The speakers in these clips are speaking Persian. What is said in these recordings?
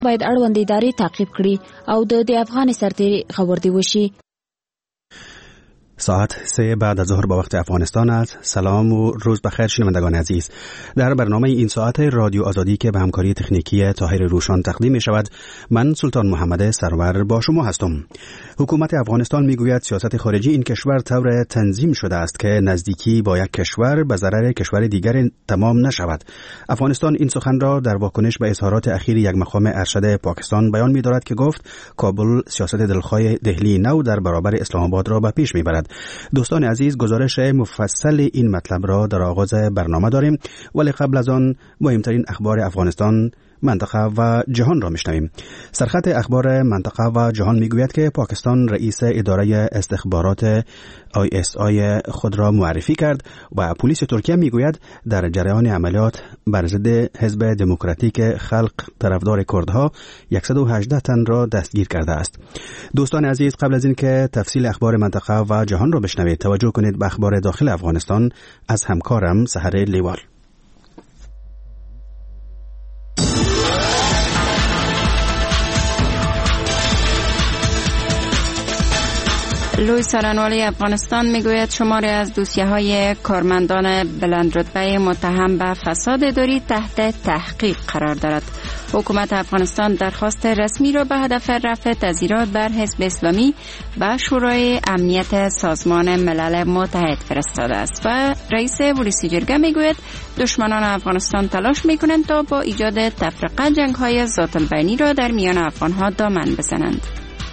باید اړوند ادارې تعقیب کړي او د افغان سرتیري خبردی وشي. ساعت 3 بعد از ظهر با وقت افغانستان است. سلام و روز بخیر شنوندگان عزیز. در برنامه این ساعت رادیو آزادی که به همکاری تکنیکی طاهر روشان تقدیم می شود، من سلطان محمد سرور با شما هستم. حکومت افغانستان می گوید سیاست خارجی این کشور طور تنظیم شده است که نزدیکی با یک کشور به ضرر کشور دیگر تمام نشود. افغانستان این سخن را در واکنش به اظهارات اخیر یک مقام ارشد پاکستان بیان می دارد که گفت کابل سیاست دلخواه دهلی نو در برابر اسلام آباد را به پیش می برد. دوستان عزیز، گزارش مفصل این مطلب را در آغاز برنامه داریم، ولی قبل از آن مهمترین اخبار افغانستان، منطقه و جهان را میشنویم. سرخط اخبار منطقه و جهان میگوید که پاکستان رئیس اداره استخبارات ISI خود را معرفی کرد و پلیس ترکیه میگوید در جریان عملیات بر ضد حزب دموکراتیک خلق طرفدار کردها 118 تن را دستگیر کرده است. دوستان عزیز، قبل از اینکه تفصیل اخبار منطقه و جهان را بشنوید، توجه کنید به اخبار داخل افغانستان از همکارم سحر لیوال. لوی سرانوالی افغانستان میگوید شماری از دوسیه‌های کارمندان بلندرتبه متهم به فساد اداری تحت تحقیق قرار دارد. حکومت افغانستان درخواست رسمی را به هدف رفع تظاهرات بر حزب اسلامی و شورای امنیت سازمان ملل متحد فرستاده است و رئیس پلیس جرگه میگوید دشمنان افغانستان تلاش میکنند تا با ایجاد تفرقه جنگ‌های ذات البینی را در میان افغان‌ها دامن بزنند.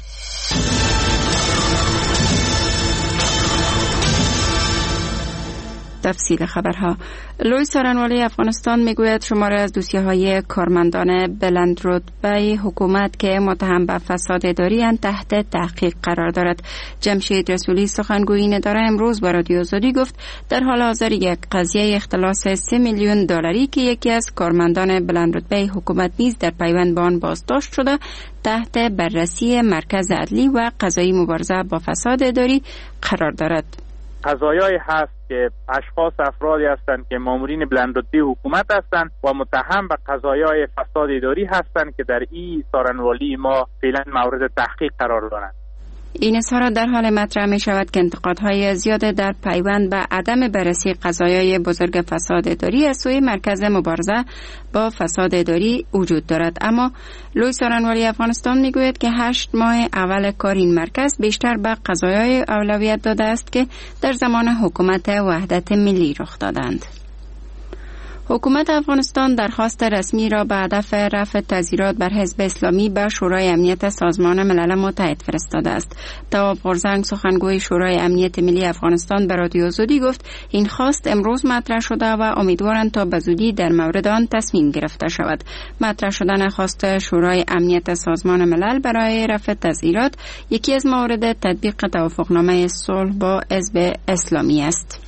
تفصیل خبرها. لوی سرانوالی افغانستان میگوید شماری از دوسیه‌های کارمندان بلندرتبه حکومت که متهم به فساد اداری اند تحت تحقیق قرار دارد. جمشید رسولی سخنگوی این اداره امروز با رادیو آزادی گفت در حال حاضر یک قضیه اختلاس 3 میلیون دلاری که یکی از کارمندان بلندرتبه حکومت نیز در پیوند به آن بازداشت شده تحت بررسی مرکز عدلی و قضایی مبارزه با فساد اداری قرار دارد. قضایایی هست که افرادی هستند که مامورین بلندرتبه حکومت هستند و متهم به قضایای فساد اداری هستند که در این سارنوالی ما فعلا مورد تحقیق قرار دارند. این اظهارات در حال مطرح می شود که انتقادهای زیاد در پیوند به عدم بررسی قضایای بزرگ فساد اداری از سوی مرکز مبارزه با فساد اداری وجود دارد. اما لوی سارنوالی افغانستان می گوید که 8 ماه اول کار این مرکز بیشتر به قضایای اولویت داده است که در زمان حکومت وحدت ملی رخ دادند. حکومت افغانستان درخواست رسمی را به هدف رفع تظاهرات بر حزب اسلامی به شورای امنیت سازمان ملل متحد فرستاده است. تواب غورزنگ سخنگوی شورای امنیت ملی افغانستان به رادیو آزادی گفت این خواست امروز مطرح شده و امیدوارند تا به زودی در مورد آن تصمیم گرفته شود. مطرح شدن خواست شورای امنیت سازمان ملل برای رفع تظاهرات یکی از موارد تطبیق توافقنامه صلح با حزب اسلامی است.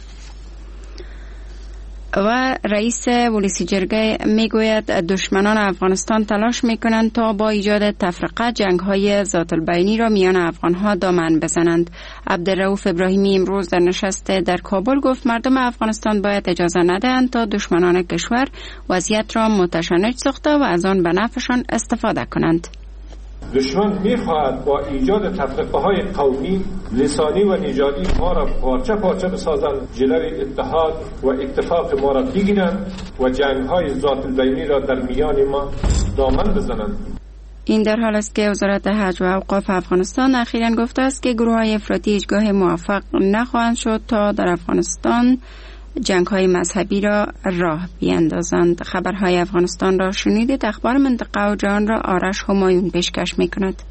و رئیس پلیس جرگه میگوید دشمنان افغانستان تلاش میکنند تا با ایجاد تفرقه جنگ‌های ذات البینی را میان افغان‌ها دامن بزنند. عبدالرؤوف ابراهیمی امروز در نشست در کابل گفت مردم افغانستان باید اجازه ندهند تا دشمنان کشور وضعیت را متشنج ساخته و از آن به نفعشان استفاده کنند. دشمن می‌خواهد با ایجاد تفرقه‌های قومی، لسانی و نژادی ما را پارچه پارچه بسازند، جلوی اتحاد و اتفاق ما را بگیرند و جنگ‌های ذات البینی را در میان ما دامن بزنند. این در حال است که وزارت حج و اوقاف افغانستان اخیراً گفته است که گروه‌های افراطی هیچگاه موفق نخواهند شد تا در افغانستان جنگ‌های مذهبی را راه بیندازند. خبرهای افغانستان را شنیدید. اخبار منطقه و جهان را آرش همایون پیشکش می‌کند.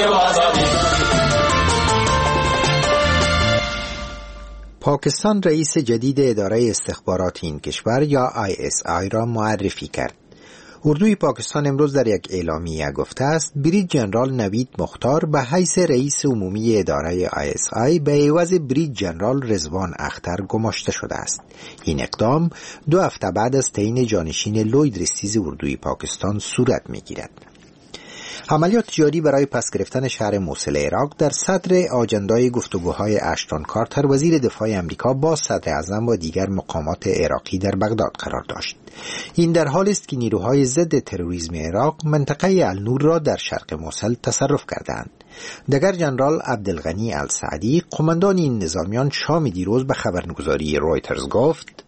پاکستان رئیس جدید اداره استخبارات این کشور یا ISI را معرفی کرد. اردوی پاکستان امروز در یک اعلامیه گفته است بریج جنرال نوید مختار به حیث رئیس عمومی اداره ISI به عوض بریج جنرال رضوان اختر گماشته شده است. این اقدام 2 هفته بعد از تعیین جانشین لوید رستیز اردوی پاکستان صورت می‌گیرد. عملیات جاری برای پس گرفتن شهر موصل عراق در صدر آجندای گفتگوهای اشتون کارتر وزیر دفاع آمریکا با صدر اعظم و دیگر مقامات عراقی در بغداد قرار داشت. این در حالی است که نیروهای ضد تروریسم عراق منطقه النور را در شرق موصل تصرف کردند. دگر جنرال عبدالغنی السعدی قماندان این نظامیان شام دیروز به خبرگزاری رویترز گفت: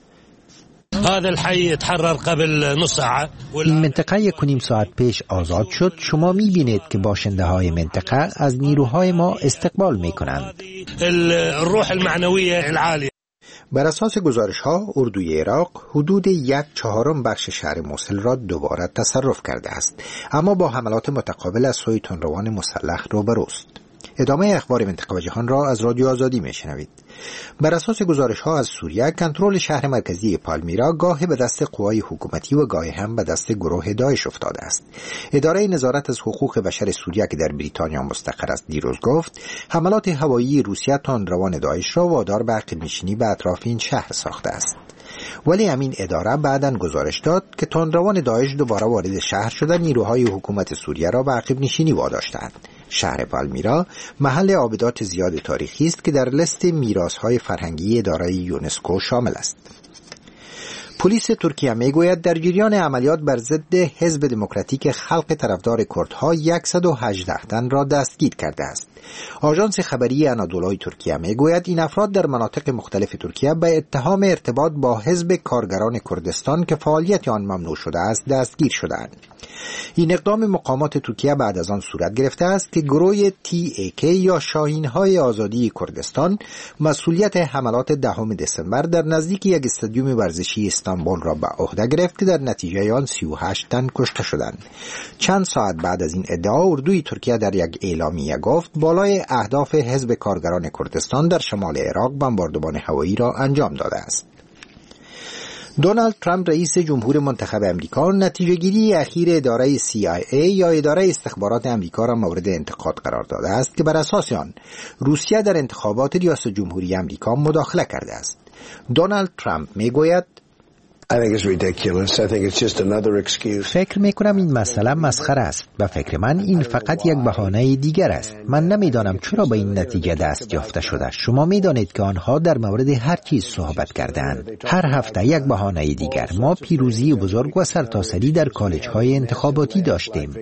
این منطقه 1.5 ساعت پیش آزاد شد. شما می‌بینید که باشنده های منطقه از نیروهای ما استقبال می‌کنند. الروح المعنویه العالیه. بر اساس گزارش‌ها اردوی عراق حدود 1/4 بخش شهر موصل را دوباره تصرف کرده است، اما با حملات متقابل از سوی تندروان مسلح روبروست. ادامه اخبار منطقه و جهان را از رادیو آزادی میشنوید. بر اساس گزارش‌ها از سوریه، کنترل شهر مرکزی پالمیرا گاهی به دست قوای حکومتی و گاهی هم به دست گروه داعش افتاده است. اداره نظارت از حقوق بشر سوریه که در بریتانیا مستقر است دیروز گفت حملات هوایی روسیه تندروان داعش را وادار به عقب‌نشینی به اطراف این شهر ساخته است. ولی همین اداره بعداً گزارش داد که تندروان داعش دوباره وارد شهر شده نیروهای حکومت سوریه را به عقب‌نشینی واداشتند. شهر پالمیرا محل عابدات زیاد تاریخی است که در لیست میراث‌های فرهنگی اداره یونسکو شامل است. پلیس ترکیه میگوید در جریان عملیات بر ضد حزب دموکراتیک خلق طرفدار کردها 118 تن را دستگیر کرده است. آژانس خبری انادولوی ترکیه میگوید این افراد در مناطق مختلف ترکیه به اتهام ارتباط با حزب کارگران کردستان که فعالیت آن ممنوع شده است دستگیر شدند. این اقدام مقامات ترکیه بعد از آن صورت گرفته است که گروه TAK یا شاهین‌های آزادی کردستان مسئولیت حملات 10 دسامبر در نزدیک یک استادیوم ورزشی استانبول را به عهده گرفت که در نتیجه آن 38 تن کشته شدند. چند ساعت بعد از این ادعا اردوی ترکیه در یک اعلامیه گفت بالای اهداف حزب کارگران کردستان در شمال عراق بمباردمان هوایی را انجام داده است. دونالد ترامپ رئیس جمهور منتخب امریکا نتیجه گیری اخیر اداره CIA یا اداره استخبارات امریکا را مورد انتقاد قرار داده است که بر اساس آن روسیه در انتخابات ریاست جمهوری امریکا مداخله کرده است. دونالد ترامپ میگوید فکر میکنم این مسئله مسخره است. به فکر من این فقط یک بهانه دیگر است. من نمیدانم چرا به این نتیجه دست یافته شده. شما میدانید که آنها در مورد هر چیز صحبت کردند. هر هفته یک بهانه دیگر. ما پیروزی بزرگ و سرتاسری در کالج‌های انتخاباتی داشتیم.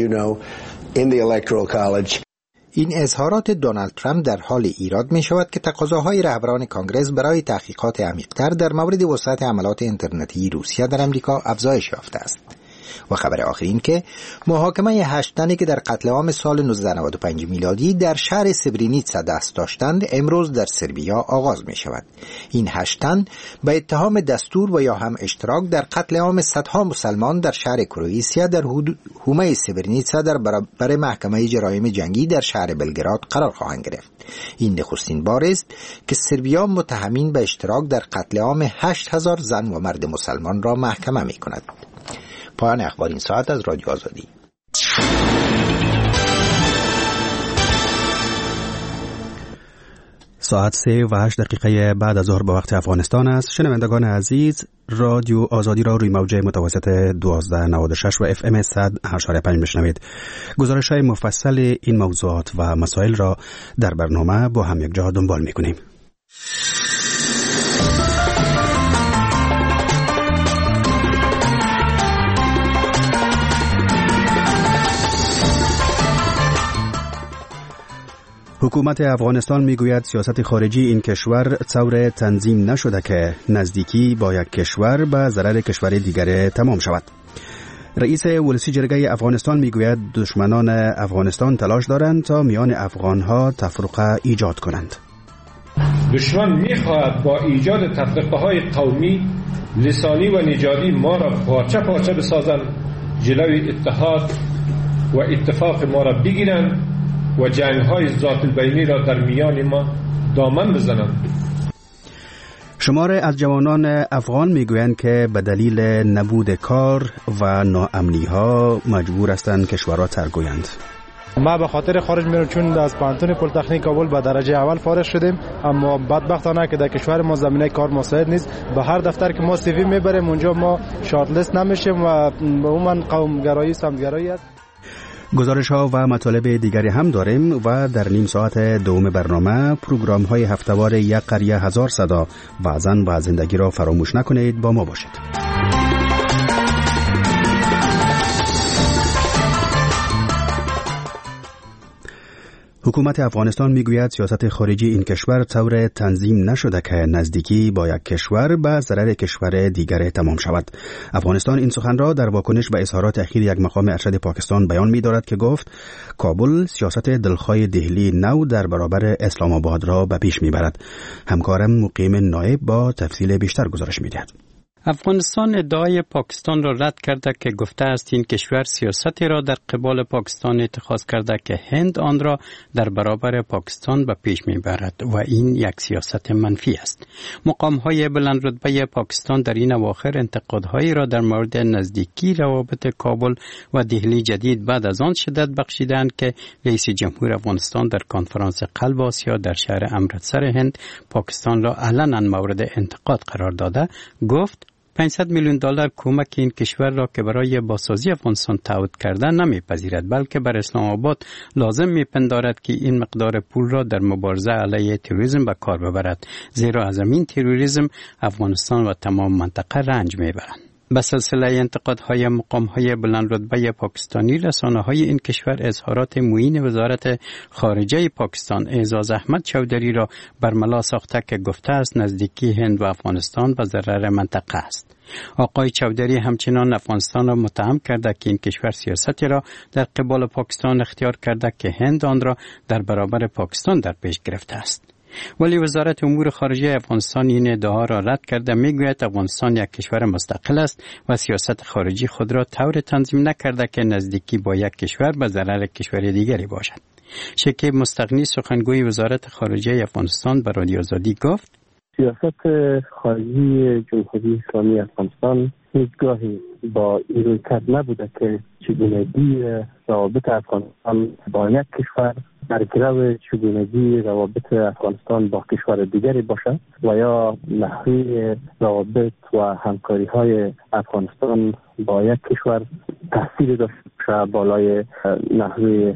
این اظهارات دونالد ترامپ در حال ایراد می شود که تقاضاهای رهبران کانگرس برای تحقیقات عمیق‌تر در مورد وسعت حملات اینترنتی روسیه در امریکا افزایش یافته است. و خبر آخر این که محاکمه 8 تنی که در قتل عام سال 1995 میلادی در شهر سبرینیتسا دست داشتند امروز در سربیا آغاز می شود. این 8 تن به اتهام دستور و یا هم اشتراک در قتل عام صدها مسلمان در شهر کروئیسیا در حومه سبرینیتسا در برابر محکمه جرایم جنگی در شهر بلگراد قرار خواهند گرفت. این نخستین بار است که سربیا متهمین به اشتراک در قتل عام 8000 زن و مرد مسلمان را محکمه می کند. پایان اخبار این ساعت از رادیو آزادی. ساعت 3:08 بعد از ظهر به وقت افغانستان است. شنوندگان عزیز، رادیو آزادی را روی موج متوسط 1296 و FM 100.5 بشنوید. گزارش‌های مفصل این موضوعات و مسائل را در برنامه با هم یک جا دنبال می‌کنیم. حکومت افغانستان میگوید سیاست خارجی این کشور طور تنظیم نشده که نزدیکی با یک کشور به ضرر کشور دیگر تمام شود. رئیس ولسی جرگه افغانستان میگوید دشمنان افغانستان تلاش دارند تا میان افغانها تفرقه ایجاد کنند. دشمن میخواهد با ایجاد تفرقه‌های قومی، لسانی و نژادی ما را پارچه پارچه بسازند، جلوی اتحاد و اتفاق ما را بگیرند و جنگ‌های ذات البینی را در میان ما دامن بزنند. شماره از جوانان افغان میگویند که به دلیل نبود کار و ناامنی‌ها مجبور هستند کشور را ترک گویند. ما به خاطر خارج میرم چون از پانتون پلیتکنیک کابل به درجه اول فارغ شدیم، اما بدبختانه که در کشور ما زمینه کار مساعد نیست. به هر دفتر که ما سی وی میبریم اونجا ما شارت لیست نمیشیم و عموما قومگرایی سمتگرایی است. گزارش ها و مطالب دیگری هم داریم و در نیم ساعت دوم برنامه پروگرام های هفته‌وار یک قریه هزار صدا و زن و زندگی را فراموش نکنید. با ما باشید. حکومت افغانستان میگوید سیاست خارجی این کشور طور تنظیم نشده که نزدیکی با یک کشور به ضرر کشور دیگر تمام شود. افغانستان این سخن را در واکنش به اظهارات اخیر یک مقام ارشد پاکستان بیان می‌دارد که گفت کابل سیاست دلخواه دهلی نو در برابر اسلام آباد را به پیش میبرد. همکارم مقیم نایب با تفصیل بیشتر گزارش می‌دهد. افغانستان ادعای پاکستان را رد کرده که گفته است این کشور سیاستی را در قبال پاکستان اتخاذ کرده که هند آن را در برابر پاکستان به پیش میبرد و این یک سیاست منفی است. مقام‌های بلند رتبه پاکستان در این اواخر انتقادهایی را در مورد نزدیکی روابط کابل و دهلی جدید بعد از آن شدت بخشیدند که رئیس جمهور افغانستان در کنفرانس قلب آسیا در شهر امرتسر هند پاکستان را علنا مورد انتقاد قرار داده گفت $500 میلیون کمک این کشور را که برای بازسازی افغانستان تعهد کرده نمیپذیرد، بلکه بر اسلام آباد لازم میپندارد که این مقدار پول را در مبارزه علیه تروریسم به کار ببرد، زیرا از این تروریسم افغانستان و تمام منطقه رنج میبرند. به سلسله انتقادهای مقام‌های بلند رتبه پاکستانی، رسانه‌های این کشور اظهارات معین وزارت خارجه پاکستان اعزاز احمد چودری را برملا ساخته که گفته است نزدیکی هند و افغانستان به ضرر منطقه است. آقای چودری همچنان افغانستان را متهم کرده که این کشور سیاستی را در قبال پاکستان اختیار کرده که هند آن را در برابر پاکستان در پیش گرفته است. ولی وزارت امور خارجه افغانستان این ادعا را رد کرده، میگوید افغانستان یک کشور مستقل است و سیاست خارجی خود را طور تنظیم نکرده که نزدیکی با یک کشور به ضرر کشور دیگری باشد. شکیب مستغنی سخنگوی وزارت خارجه افغانستان به رادیو آزادی گفت سیاست خارجی جمهوری اسلامی افغانستان هیچگاهی با این رویکرد نبوده که چگونگی روابط افغانستان با یک کشور در گرو چگونگی روابط افغانستان با کشور دیگری باشد و یا نحوه روابط و همکاری های افغانستان با یک کشور تأثیر داشته باشه بالای نحوه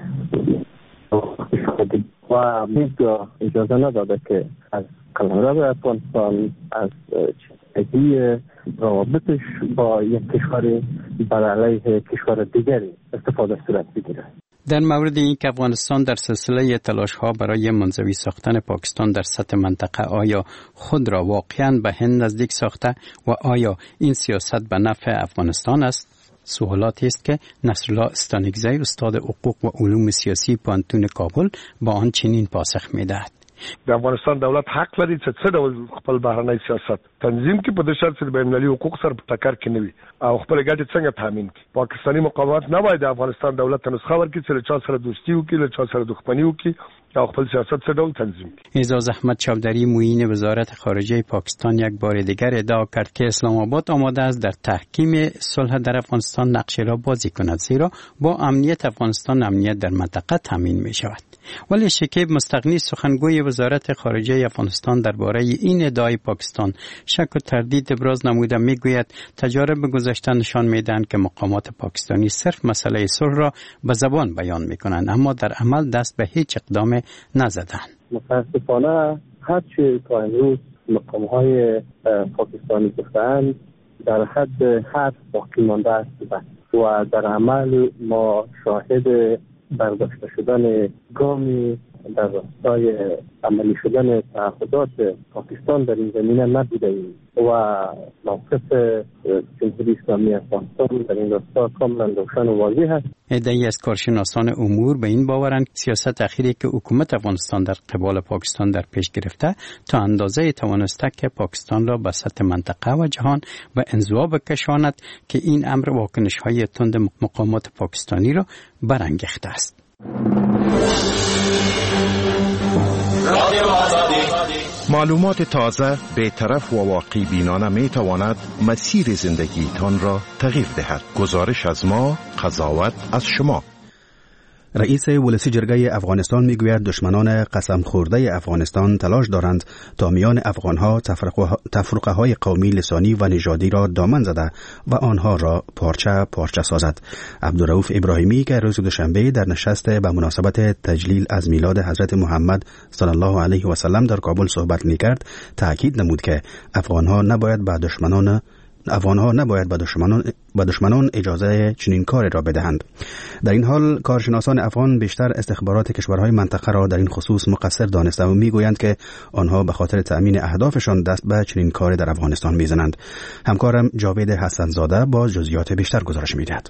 کشور دیگر و هیچگاه اجازه نداده که از قلمرو افغانستان از چگونگی روابطش با یک کشور بر علیه کشور دیگری استفاده صورت بگیره. در مورد این که افغانستان در سلسله تلاش‌ها برای منزوی ساختن پاکستان در سطح منطقه آیا خود را واقعاً به هند نزدیک ساخته و آیا این سیاست به نفع افغانستان است؟ سوالاتی است که نصرالله استانکزی استاد حقوق و علوم سیاسی پانتون کابل با آن چنین پاسخ می‌دهد. د افغانستان دولت حق لري چې څه ډول خپل بهرنی سیاست تنظیم کې په دې شرط چې بین المللي حقوق سره په ټکر کې نه وي او خپل ګټې څنګه تامین کړي. پاکستاني مقامات نه باید د افغانستان دولت ته نسخه ورکړي چې له چا سره دوستي وکړي، له چا سره دښمني وکړي او خپل سیاست څه ډول تنظیم کړي. اعزاز احمد چودری معین وزارت خارجه پاکستان یک بار دیگر ادعا کرد که اسلام آباد آماده است در تحکیم صلح در افغانستان نقشی را بازی کند، زیرا با امنیت افغانستان امنیت در منطقه تامین می شود. ولی شکیب مستغنی سخنگوی وزارت خارجه افغانستان درباره این ادعای پاکستان شک و تردید ابراز نموده میگوید تجارب گذشته نشان میدهند که مقامات پاکستانی صرف مسئله صلح را به زبان بیان میکنند اما در عمل دست به هیچ اقدام نزدند. متاسفانه هرچی تا امروز مقامهای پاکستانی گفتند در حد حرف باقی مانده است و در عمل ما شاهد برداشته شدن گامی در راستای عملی شدن تعهدات پاکستان در این زمینه نبوده ایم و موقف جمهوری اسلامی افغانستان در این راستا کاملا روشن و واضح است. عده‌ای از کارشناسان امور به این باورند سیاست اخیری که حکومت افغانستان در قبال پاکستان در پیش گرفته تا اندازه توانسته که پاکستان را به سطح منطقه و جهان به انزوا بکشاند که این امر واکنش‌های تند مقامات پاکستانی را برانگیخته است. معلومات تازه، بی‌طرف و واقعی بینانه می تواند مسیر زندگیتان را تغییر دهد. گزارش از ما، قضاوت از شما. رئیس ولسی جرگه افغانستان میگوید دشمنان قسم خورده افغانستان تلاش دارند تا میان افغانها تفرقه های قومی، لسانی و نژادی را دامن زده و آنها را پارچه سازد. عبدالرؤوف ابراهیمی که روز دوشنبه در نشست به مناسبت تجلیل از میلاد حضرت محمد صلی الله علیه و سلم در کابل صحبت میکرد، تاکید نمود که افغانها نباید به دشمنان اجازه چنین کاری را بدهند. در این حال کارشناسان افغان بیشتر استخبارات کشورهای منطقه را در این خصوص مقصر دانسته و میگویند که آنها به خاطر تأمین اهدافشان دست به چنین کاری در افغانستان میزنند. همکارم جاوید حسن‌زاده با جزئیات بیشتر گزارش میدهد.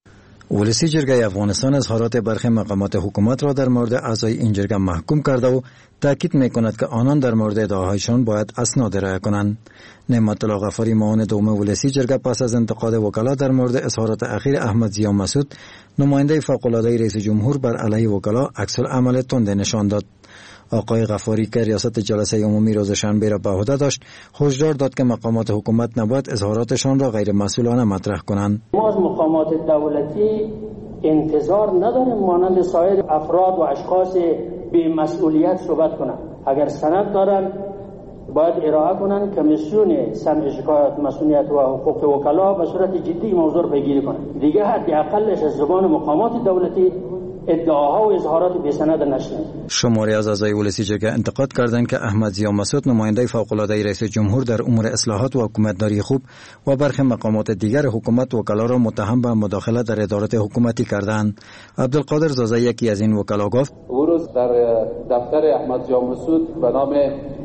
ولسی جرگه افغانستان اظهارات برخی مقامات حکومت را در مورد اعضای این جرگه محکوم کرده و تاکید میکند که آنان در مورد ادعاهایشان باید اسناد ارائه کنند. نعمت الله غفاری معاون دوم ولسی جرگه پس از انتقاد وکلا در مورد اظهارات اخیر احمد ضیا مسعود، نماینده فوق‌العاده رئیس جمهور، بر علیه وکلا عکس‌العمل تند نشان داد. آقای غفاری که ریاست جلسه عمومی روز شنبه را به عهده داشت، هشدار داد که مقامات حکومت نباید اظهاراتشان را غیر مسئولانه مطرح کنند. ما از مقامات دولتی انتظار نداریم مانند سایر افراد و اشخاص بی مسئولیت صحبت کنند. اگر سند دارند باید ارائه کنند. کمیسیون سمع شکایت مسئولیت و حقوق وکلا به صورت جدی موضوع پیگیری کنند. دیگه حداقلش از زبان مقامات دولتی ادعاها و اظهارات بی سند نشنید. شماری از اعضای ولسی جرگه انتقاد کردند که احمد ضیا مسعود، نماینده فوق‌العاده رئیس جمهور در امور اصلاحات و حکومتداری خوب، و برخی مقامات دیگر حکومت وکلا را متهم به مداخله در ادارات حکومتی کردند. عبدالقادر زازه یکی از این وکلا گفت: او روز در دفتر احمد ضیا مسعود به نام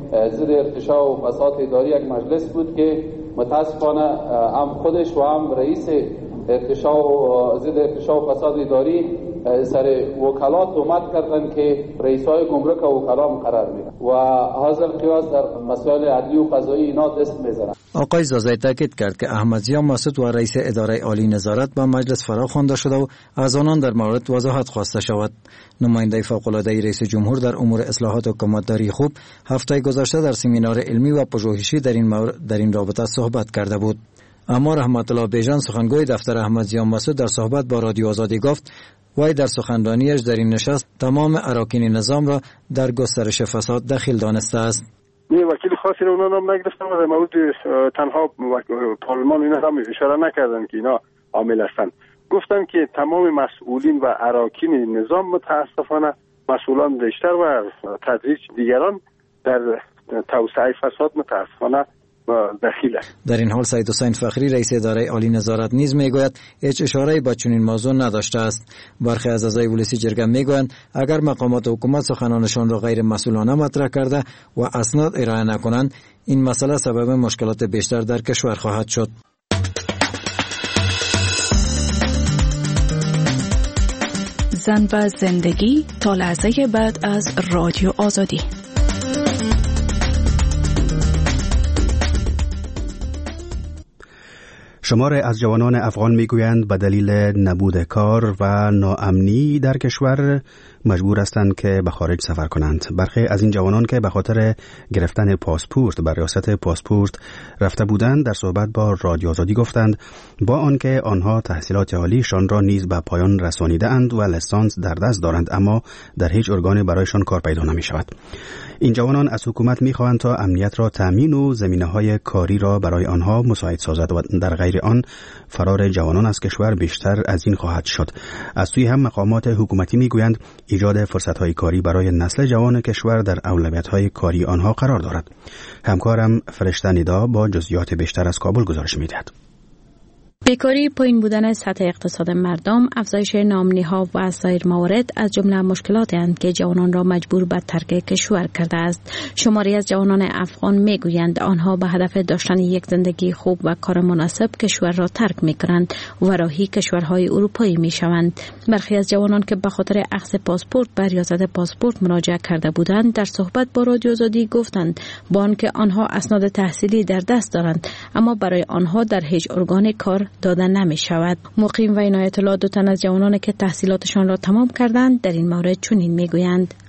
ضد ارتشاء و فساد اداری یک مجلس بود که متاسفانه هم خودش و هم رئیس ارتشاء و ضد ارتشاء و فساد اداری سر وکالات تهمت کردند که رئیسای گمرک و وکلا مقرر می‌کنند و حاصل قیاس در مسائل عدلی و قضایی اینا دست می‌زنند. آقای زازای تاکید کرد که احمد ضیا مسعود و رئیس اداره عالی نظارت به مجلس فرا خوانده شده و از آنان در مورد وضاحت خواسته شود. نماینده فوق‌العاده رئیس جمهور در امور اصلاحات و حکومتداری خوب هفته گذشته در سمینار علمی و پژوهشی در این رابطه صحبت کرده بود. اما رحمت الله بیژن، سخنگوی دفتر احمد ضیا مسعود، در صحبت با رادیو آزادی گفت وی در سخنرانیش در این نشست تمام اراکین نظام را در گسترش فساد دخیل دانسته است. وکیل خاصی رو اونا هم نگرفتن و در مورد تنها پارلمان اینا هم اشاره نکردن که اینا عامل هستند. گفتن که تمام مسئولین و اراکین نظام متاسفانه مسئولان بیشتر و تدریج دیگران در توسعه فساد متاسفانه دخیل است. در این حال سید حسین فخری، رئیس اداره عالی نظارت، نیز میگوید هیچ اشاره‌ای به چنین موضوع نداشته است. برخی از اعضای ولسی جرگه میگویند اگر مقامات حکومت سخنانشان را غیر مسئولانه مطرح کرده و اسناد ارائه نکنند، این مسئله سبب مشکلات بیشتر در کشور خواهد شد. زن و زندگی تا لحظه بعد از رادیو آزادی. شمار از جوانان افغان میگویند به دلیل نبود کار و ناامنی در کشور مجبور هستند که به خارج سفر کنند. برخی از این جوانان که به خاطر گرفتن پاسپورت بر ریاست پاسپورت رفته بودند در صحبت با رادیو آزادی گفتند با آنکه آنها تحصیلات عالیشان را نیز به پایان رسانیده‌اند و لیسانس در دست دارند، اما در هیچ ارگانی برایشان کار پیدا نمی شود. این جوانان از حکومت می خواهند تا امنیت را تامین و زمینه‌های کاری را برای آنها مساعد سازد و در غیر آن فرار جوانان از کشور بیشتر از این خواهد شد. از سوی هم مقامات حکومتی می گویند ایجاد فرصت‌های کاری برای نسل جوان کشور در اولویت‌های کاری آنها قرار دارد. همکارم فرشته ندا با جزئیات بیشتر از کابل گزارش می‌دهد. بیکاری، پایین بودن سطح اقتصاد مردم، افزایش ناامنی‌ها و سایر موارد از جمله مشکلاتی اند که جوانان را مجبور به ترک کشور کرده است. شماری از جوانان افغان میگویند آنها به هدف داشتن یک زندگی خوب و کار مناسب کشور را ترک می‌کنند و راهی کشورهای اروپایی می‌شوند. برخی از جوانان که به خاطر اخذ پاسپورت به ریاست پاسپورت مراجعه کرده بودند در صحبت با رادیو آزادی گفتند با آنکه آنها اسناد تحصیلی در دست دارند اما برای آنها در هیچ ارگان کار داده نمی شود. مقیم و عنایت الله، دو تن از جوانان که تحصیلاتشان را تمام کردند، در این مورد چنین می گویند.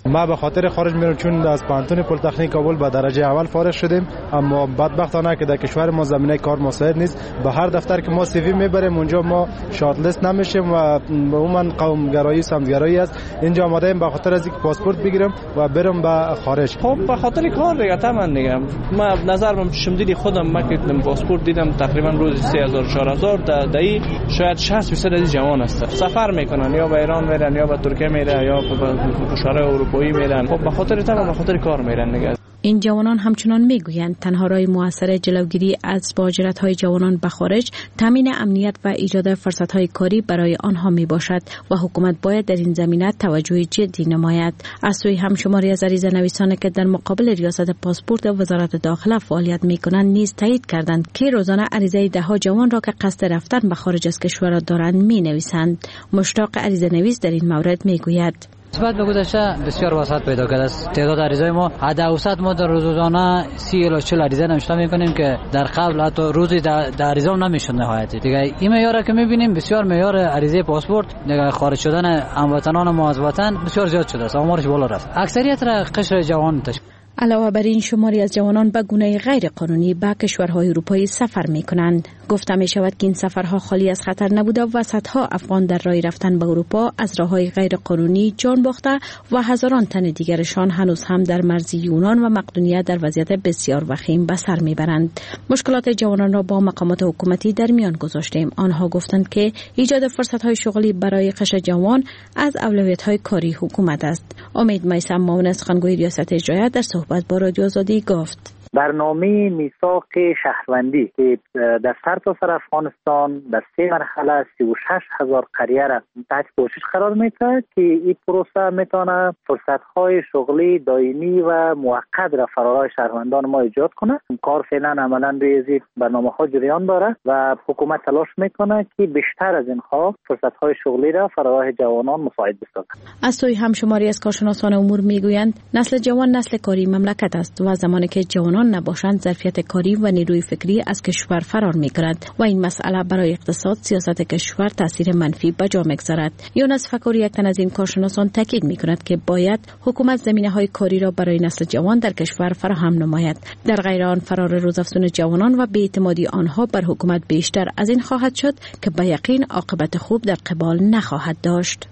ما به خاطر خارج میرم چون از پانتون پلیتکنیک کابل به درجه اول فارغ شدیم، اما بدبختانه که در کشور ما زمینه کار مساعد نیست. به هر دفتر که ما سی وی میبریم اونجا ما شارت لیست نمیشیم و عموما قومگرایی سمتگرایی است. اینجا آمدیم به خاطر از اینکه پاسپورت بگیرم و برم به خارج. خب به خاطر کار دیگه تمام دیگه. ما نظرم شمدیدی خودم ما که پاسپورت دیدم تقریبا روز 3000 4000 دایی شاید 60% از جوان است سفر میکنن، یا به ایران میرن یا به ترکیه میرن یا به کشورهای اروپایی میرن. خب به خاطر کار میرن دیگه. این جوانان همچنان میگویند تنها راه مؤثر جلوگیری از مهاجرت‌های جوانان به خارج تامین امنیت و ایجاد فرصت‌های کاری برای آنها میباشد و حکومت باید در این زمینه توجه جدی نماید. از سوی همشماری از عریضه‌نویسان که در مقابل ریاست پاسپورت وزارت داخله فعالیت میکنند نیز تایید کردند که روزانه عریضه ده‌ها جوان را که قصد رفتن به خارج از کشور دارند مینویسند. مشتاق عریضه‌نویس در این مورد میگوید: نسبت به گذشته بسیار وسعت پیدا کرده است. تعداد عریضه‌های ما حد اوسط ما در روزانه 30 الی 40 عریضه نوشته می‌کنیم که در قبل حتی روزی در عریضه نمیشد نهایت. دیگه این معیار که می‌بینیم بسیار معیار عریضه پاسپورت دیگه خارج شدن هموطنان ما از وطن بسیار زیاد شده است. آمارش بالا رفت. اکثریت را قشر جوان تشکیل. علاوه بر این شماری از جوانان به گونه غیر قانونی به کشورهای اروپایی سفر می کنند. گفته می شود که این سفرها خالی از خطر نبوده و صدها افغان در راه رفتن به اروپا از راههای غیر قانونی جان باخته و هزاران تن دیگرشان هنوز هم در مرز یونان و مقدونیه در وضعیت بسیار وخیم به سر می برند. مشکلات جوانان را با مقامات حکومتی در میان گذاشتیم. آنها گفتند که ایجاد فرصت‌های شغلی برای قشر جوان از اولویت‌های کاری حکومت است. امید میثم معاون سخنگوی ریاست اجرایی در صحبت با رادیو آزادی گفت: برنامه میثاق شهروندی که در سرتاسر افغانستان در 3 مرحله 36,000 قریه را تحت پوشش قرار میده که این پروسه میتونه فرصت‌های شغلی دائمی و موقت را فرارای شهروندان ما ایجاد کنه. کار فعلا عملاً روی برنامه‌ها جریان داره و حکومت تلاش میکنه که بیشتر از اینها فرصت‌های شغلی را فرارای جوانان مساعد بسازه. از سوی همشماری از کارشناسان امور میگویند نسل جوان نسل کاری مملکت است و زمانی که جوانان نباشند ظرفیت کاری و نیروی فکری از کشور فرار می‌کند و این مسئله برای اقتصاد سیاست کشور تاثیر منفی به جا می‌گذارد. یونس فکوری یک تن از این کارشناسان تاکید می‌کند که باید حکومت زمینه‌های کاری را برای نسل جوان در کشور فراهم نماید. در غیر آن فرار روزافزون جوانان و بی‌اعتمادی آنها بر حکومت بیشتر از این خواهد شد که به یقین عاقبت خوب در قبال نخواهد داشت.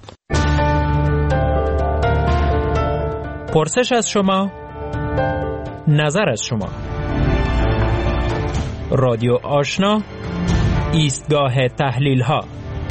پرسش از شما، نظر از شما. رادیو آشنا، ایستگاه تحلیل ها.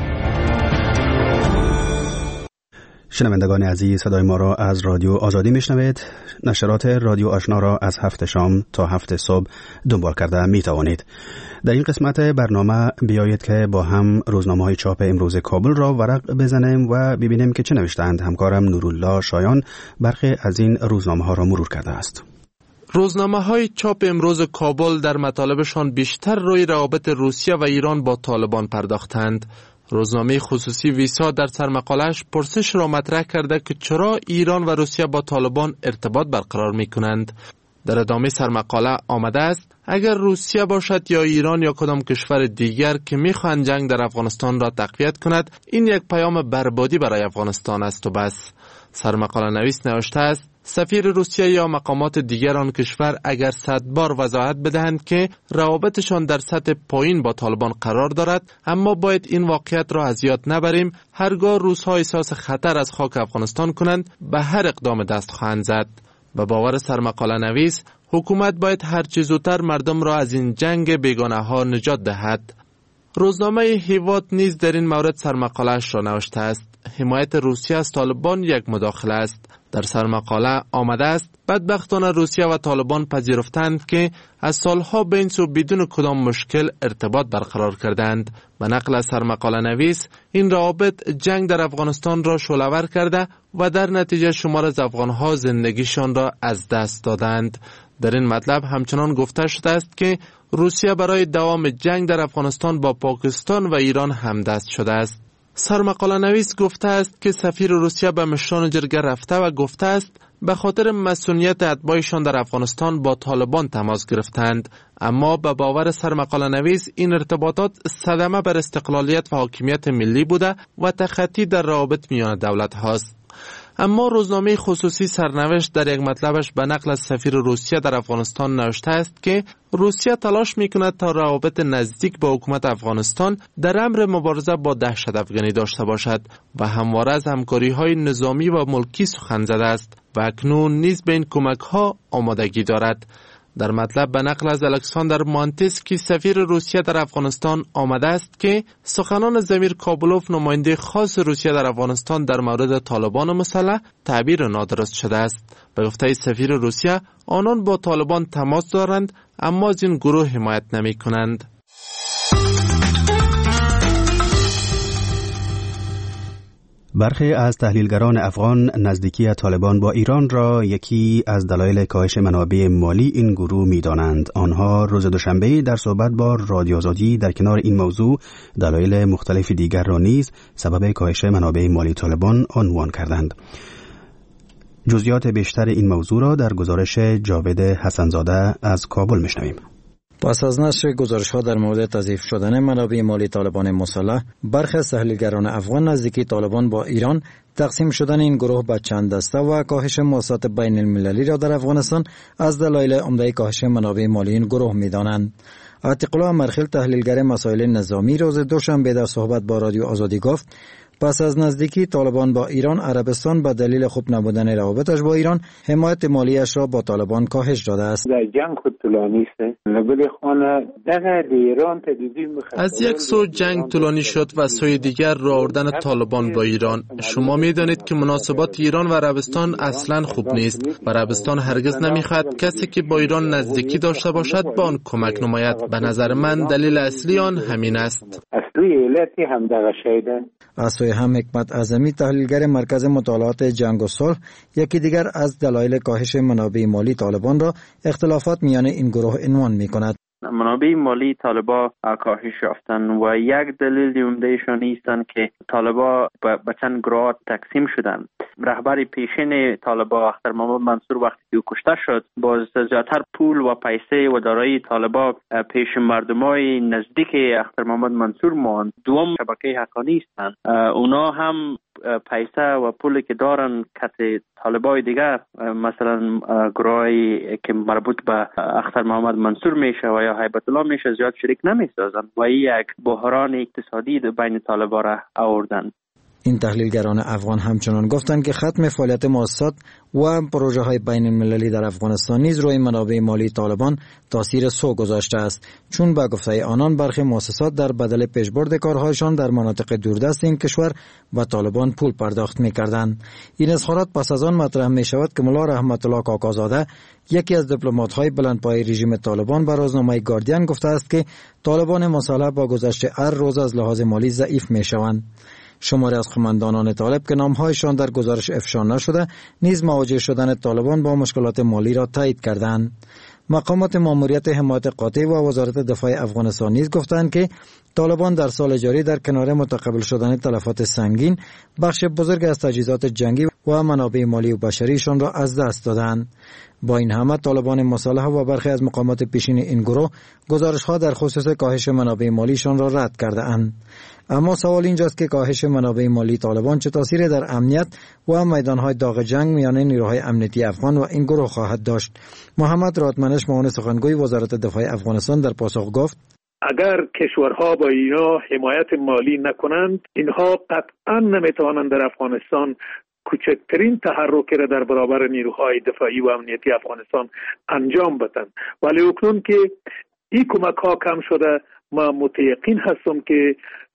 شنوندگان عزیز، صدای ما را از رادیو آزادی میشنوید. نشرات رادیو آشنا را از 7 شام تا 7 صبح دنبال کرده می توانید. در این قسمت برنامه بیایید که با هم روزنامه‌های چاپ امروز کابل را ورق بزنیم و ببینیم که چه نوشتند. همکارم نورالله شایان برخی از این روزنامه‌ها را مرور کرده است. روزنامه‌های چاپ امروز کابل در مطالبشان بیشتر روی روابط روسیه و ایران با طالبان پرداختند. روزنامه خصوصی ویسا در سرمقاله‌اش پرسش را مطرح کرده که چرا ایران و روسیه با طالبان ارتباط برقرار می‌کنند. در ادامه سرمقاله آمده است اگر روسیه باشد یا ایران یا کدام کشور دیگر که می‌خواهند جنگ در افغانستان را تقویت کند، این یک پیام بربادی برای افغانستان است و بس. سرمقاله نویس نوشته است سفیر روسیه یا مقامات دیگر آن کشور اگر 100 بار وضاحت بدهند که روابطشان در سطح پایین با طالبان قرار دارد، اما باید این واقعیت را از یاد نبریم. هرگاه روس‌ها احساس خطر از خاک افغانستان کنند به هر اقدام دست خواهند زد. به باور سرمقاله نویس، حکومت باید هر چه زودتر مردم را از این جنگ بیگانه ها نجات دهد. روزنامه هیواد نیز در این مورد سرمقاله‌اش را نوشته است حمایت روسیه از طالبان یک مداخله است. در سرمقاله آمده است بدبختانه روسیه و طالبان پذیرفتند که از سالها بین سو بدون کدام مشکل ارتباط برقرار کردند. به نقل از سرمقاله نویس، این روابط جنگ در افغانستان را شعله‌ور کرده و در نتیجه شمار از افغانها زندگیشان را از دست دادند. در این مطلب همچنان گفته شده است که روسیه برای دوام جنگ در افغانستان با پاکستان و ایران همدست شده است. سرمقاله نویس گفته است که سفیر روسیه به مشران جرگه رفته و گفته است به خاطر مسئولیت اتباعشان در افغانستان با طالبان تماس گرفتند، اما به باور سرمقاله نویس این ارتباطات صدمه بر استقلالیت و حاکمیت ملی بوده و تخطی در روابط میان دولت هاست. اما روزنامه خصوصی سرنوشت در یک مطلبش به نقل از سفیر روسیه در افغانستان نوشته است که روسیه تلاش میکند تا روابط نزدیک با حکومت افغانستان در امر مبارزه با دهشت افغانی داشته باشد و همواره از همکاری‌های نظامی و ملکی سخن زده است و اکنون نیز به این کمک‌ها آمادگی دارد. در مطلب به نقل از الکساندر مانتسکی سفیر روسیه در افغانستان آمده است که سخنان زمیر کابلوف نماینده خاص روسیه در افغانستان در مورد طالبان مسلح تعبیر نادرست شده است. به گفته سفیر روسیه آنان با طالبان تماس دارند اما از این گروه حمایت نمی کنند. برخی از تحلیلگران افغان نزدیکی طالبان با ایران را یکی از دلایل کاهش منابع مالی این گروه می‌دانند. آنها روز دوشنبه در صحبت با رادیو آزادی در کنار این موضوع دلایل مختلف دیگر را نیز سبب کاهش منابع مالی طالبان عنوان کردند. جزئیات بیشتر این موضوع را در گزارش جاوید حسنزاده از کابل می‌شنویم. پس از نشر گزارش‌ها در مورد تضعیف شدن منابع مالی طالبان مسلح، برخی از تحلیلگران افغان نزدیکی طالبان با ایران تقسیم شدن این گروه به چند دسته و کاهش مواسات بین المللی را در افغانستان از دلایل عمده کاهش منابع مالی این گروه می‌دانند. عتیق‌الله امرخیل تحلیلگر مسائل نظامی روز دوشنبه در صحبت با رادیو آزادی گفت پس از نزدیکی طالبان با ایران، عربستان به دلیل خوب نبودن روابطش با ایران حمایت مالیش را با طالبان کاهش داده است. در جنگ خود طولانی است. از یک سو جنگ طولانی شد و سوی دیگر راه آوردن طالبان با ایران. شما می‌دانید که مناسبات ایران و عربستان اصلاً خوب نیست و عربستان هرگز نمی‌خواهد کسی که با ایران نزدیکی داشته باشد با آن کمک نماید. به نظر من دلیل اصلی آن همین است. از سوی هم حکمت اعظمی تحلیلگر مرکز مطالعات جنگ و صلح یکی دیگر از دلایل کاهش منابع مالی طالبان را اختلافات میان این گروه عنوان می‌کند. منابع مالی طالبا کاهش یافتن و یک دلیل عمده‌شان ایستند که طالبا به چند گروه تقسیم شدند. رهبر پیشین طالبا اختر محمد منصور وقتی که کشته شد، باز زیادتر پول و پیسه و دارایی طالبا پیش مردمای نزدیک اختر محمد منصور ماند. دوم شبکه حقانی هستند. اونا هم پیسه و پولی که دارن کت طالبای دیگر مثلا گروهی که مربوط به اختر محمد منصور میشه و یا هیبت الله میشه زیاد شریک نمیسازن و این یک بحران اقتصادی بین طالبا را آوردن. این تحلیلگران افغان همچنان گفتند که ختم فعالیت مؤسسات و پروژه های بین المللی در افغانستان نیز روی منابع مالی طالبان تاثیر سو گذاشته است، چون به گفته آنان برخی مؤسسات در بدل پیشبرد کارهایشان در مناطق دوردست این کشور به طالبان پول پرداخت می‌کردند. این اظهارات پس از آن مطرح می‌شود که ملا رحمت الله کاکازاده، یکی از دیپلمات‌های بلندپایه رژیم طالبان، به روزنامه گاردین گفته است که طالبان مسلح با گذشت هر روز از لحاظ مالی ضعیف می‌شوند. شماری از قماندانان طالب که نامهایشان در گزارش افشا نشده نیز مواجه شدن طالبان با مشکلات مالی را تایید کردند. مقامات ماموریت حمایت قاطع و وزارت دفاع افغانستان نیز گفتند که طالبان در سال جاری در کنار متقبل شدن تلفات سنگین بخش بزرگ از تجهیزات جنگی و منابع مالی و بشریشان را از دست دادند. با این همه طالبان مسلح و برخی از مقامات پیشین این گروه گزارش‌ها در خصوص کاهش منابع مالیشان را رد کرده اند. اما سوال اینجاست که کاهش منابع مالی طالبان چه تأثیری در امنیت و میدانهای داغ جنگ میان نیروهای امنیتی افغان و این گروه خواهد داشت. محمد راتمنش معاون سخنگوی وزارت دفاع افغانستان در پاسخ گفت: اگر کشورها با اینا حمایت مالی نکنند، اینها قطعا نمیتوانند در افغانستان کوچکترین تحرکی را در برابر نیروهای دفاعی و امنیتی افغانستان انجام بدن. ولی اکنون که این کمک ها کم شده، ما متیقن هستم که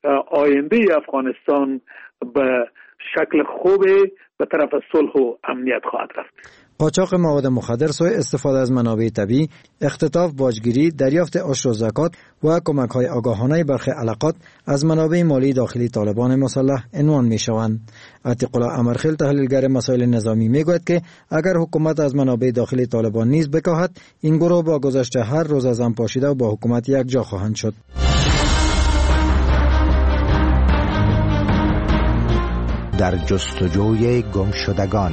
آینده افغانستان به شکل خوب به طرف صلح و امنیت خواهد رفت. قاچاق مواد مخدر، سوء استفاده از منابع طبیعی، اختطاف، باجگیری، دریافت عشر و زکات و کمک‌های آگاهانه برخی علاقات از منابع مالی داخلی طالبان مسلح عنوان می‌شوند. عتیق‌الله امرخیل تحلیلگر مسائل نظامی می‌گوید که اگر حکومت از منابع داخلی طالبان نیز بکاهد، این گروه با گذشت هر روز از هم پاشیده و با حکومت یک جا خواهند شد. در جستجوی گمشدگان.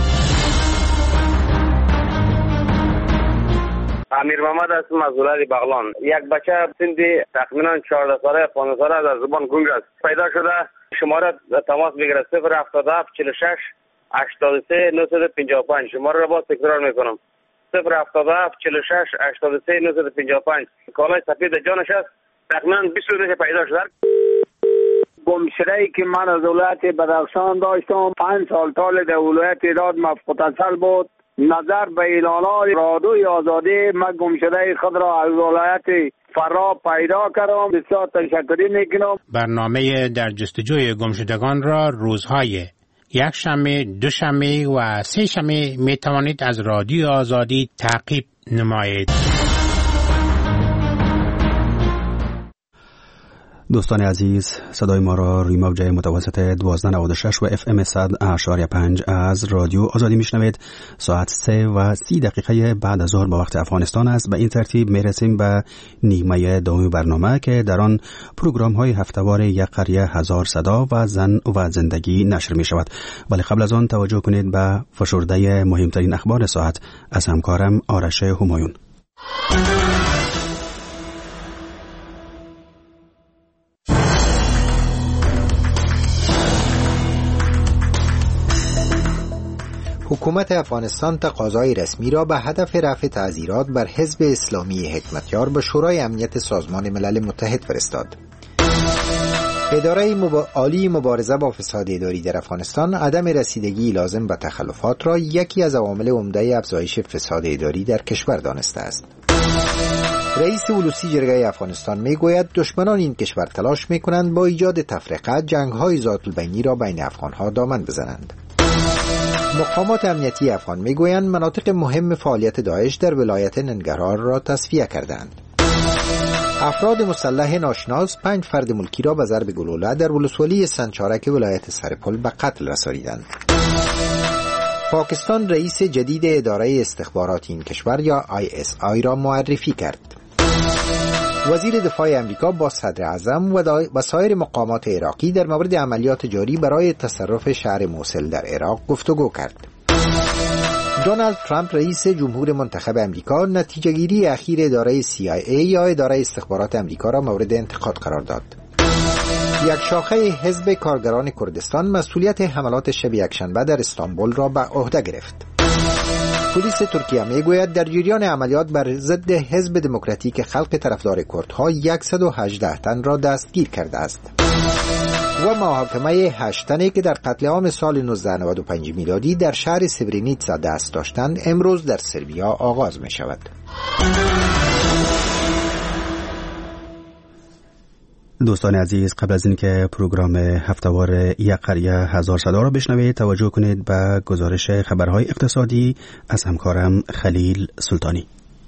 امیر محمد هستم از ولایت بغلان. یک بچه سنی تقریبا 14 ساله 15 ساله در زبان گنگ است. پیدا شده شماره تماس بگیره 077 46 83 955. شماره را باز تکرار میکنم 077 46 83 955. کالای سفید جانش است. تقریبا 20 روزه پیدا شده. گمشده‌ای که من از ولایت بدخشان داشتم 5 سال طول در ولایت ایراد متصل بود. نظر به اعلانات رادیوی آزادی من گمشده خود را از ولایت فرا پیدا کردم. بسیار تشکر میکنم. برنامه در جستجوی گمشدگان را روزهای یک شنبه، دوشنبه و سه شنبه می توانید از رادیو آزادی تعقیب نمایید. دوستان عزیز، صدای ما را روی موج متوسط 1296 و FM 100.5 از رادیو آزادی میشنوید. ساعت 3:30 بعد از ظهر به وقت افغانستان است. به این ترتیب میرسیم به نیمه دوم برنامه که در آن پروگرام های هفته‌وار یک قریه هزار صدا و زن و زندگی نشر می شود. ولی قبل از آن توجه کنید به فشرده مهمترین اخبار ساعت از همکارم آرش همایون. حکومت افغانستان تقاضای رسمی را به هدف رفع تعزیرات بر حزب اسلامی حکمتیار به شورای امنیت سازمان ملل متحد فرستاد. اداره عالی مبارزه با فساد اداری در افغانستان عدم رسیدگی لازم به تخلفات را یکی از عوامل عمده افزایش فساد اداری در کشور دانسته است. رئیس ولوسی جرگه افغانستان میگوید دشمنان این کشور تلاش میکنند با ایجاد تفرقه جنگ‌های ذات البینی را بین افغان‌ها دامن بزنند. مقامات امنیتی افغان میگویند مناطق مهم فعالیت داعش در ولایت ننگرهار را تصفیه کردند. افراد مسلح ناشناس 5 فرد ملکی را به ضرب گلوله در ولسوالی سنچارک ولایت سرپل به قتل رسانیدند. پاکستان رئیس جدید اداره استخبارات این کشور یا ISI را معرفی کرد. وزیر دفاع امریکا با صدر اعظم و سایر مقامات عراقی در مورد عملیات جاری برای تصرف شهر موصل در عراق گفتگو کرد. دونالد ترامپ رئیس جمهور منتخب امریکا نتیجه گیری اخیر اداره CIA یا اداره استخبارات امریکا را مورد انتقاد قرار داد. یک شاخه حزب کارگران کردستان مسئولیت حملات شب یکشنبه در استانبول را به عهده گرفت. پلیس ترکیه میگوید در جریان عملیات بر ضد حزب دموکراتیک خلق طرفدار کردها 118 تن را دستگیر کرده است. و محاکمه 8 تنی که در قتل عام سال 1995 میلادی در شهر سبرینیتسا دست داشتند امروز در سربیا آغاز می شود. دوستان عزیز، قبل از اینکه پروگرام هفته‌وار یک قریه هزار صدا را بشنوید توجه کنید به گزارش خبرهای اقتصادی از همکارم خلیل سلطانی.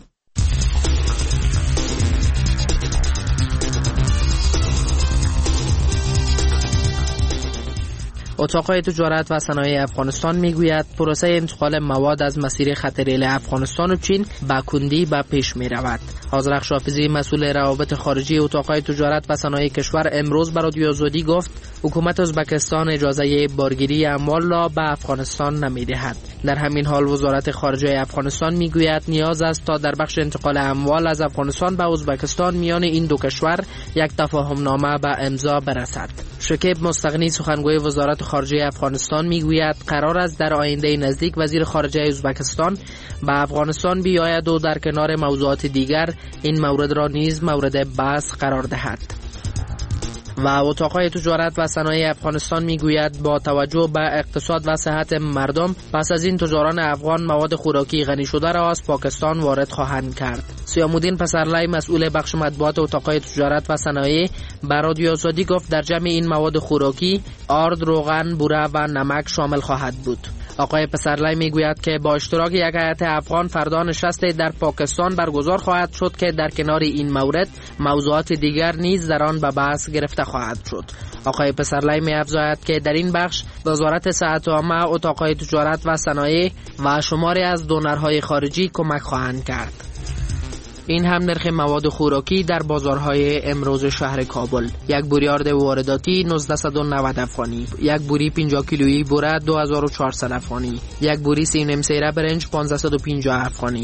اتاق تجارت و صنایع افغانستان میگوید پروسه انتقال مواد از مسیر خطریل افغانستان و چین به کندی به پیش می رود. آذرخش حافظی مسئول روابط خارجی اتاق تجارت و صنایع کشور امروز به رادیو آزادی گفت حکومت ازبکستان اجازه بارگیری اموال را به افغانستان نمی دهد. در همین حال وزارت خارجه افغانستان میگوید نیاز است تا در بخش انتقال اموال از افغانستان به ازبکستان میان این دو کشور یک تفاهم نامه به امضا برسد. شکیب مستغنی سخنگوی وزارت خارجه افغانستان میگوید قرار است در آینده نزدیک وزیر خارجه ازبکستان به افغانستان بیاید و در کنار موضوعات دیگر این مورد را نیز مورد بحث قرار دهد. و اتاق تجارت و صنایع افغانستان میگوید با توجه به اقتصاد و صحت مردم پس از این تجاران افغان مواد خوراکی غنی شده را از پاکستان وارد خواهند کرد. سیامالدین پسرلی مسئول بخش مطبوعات اتاق تجارت و صنایع به رادیو آزادی گفت در جمع این مواد خوراکی آرد، روغن، بوره و نمک شامل خواهد بود. آقای پسرلی میگوید که با اشتراک یک هیئت افغان فردا نشستی در پاکستان برگزار خواهد شد که در کنار این مورد موضوعات دیگر نیز در آن به بحث گرفته خواهد شد. آقای پسرلی می‌افزاید که در این بخش وزارت صحت عامه، اتاق تجارت و صنایع و شماری از دونرهای خارجی کمک خواهند کرد. این هم نرخ مواد خوراکی در بازارهای امروز شهر کابل: یک بوری آرد وارداتی 1990 افغانی، یک بوری 50 کیلویی بوره 2400 افغانی، یک بوری سینم سیره برنج 1550 افغانی،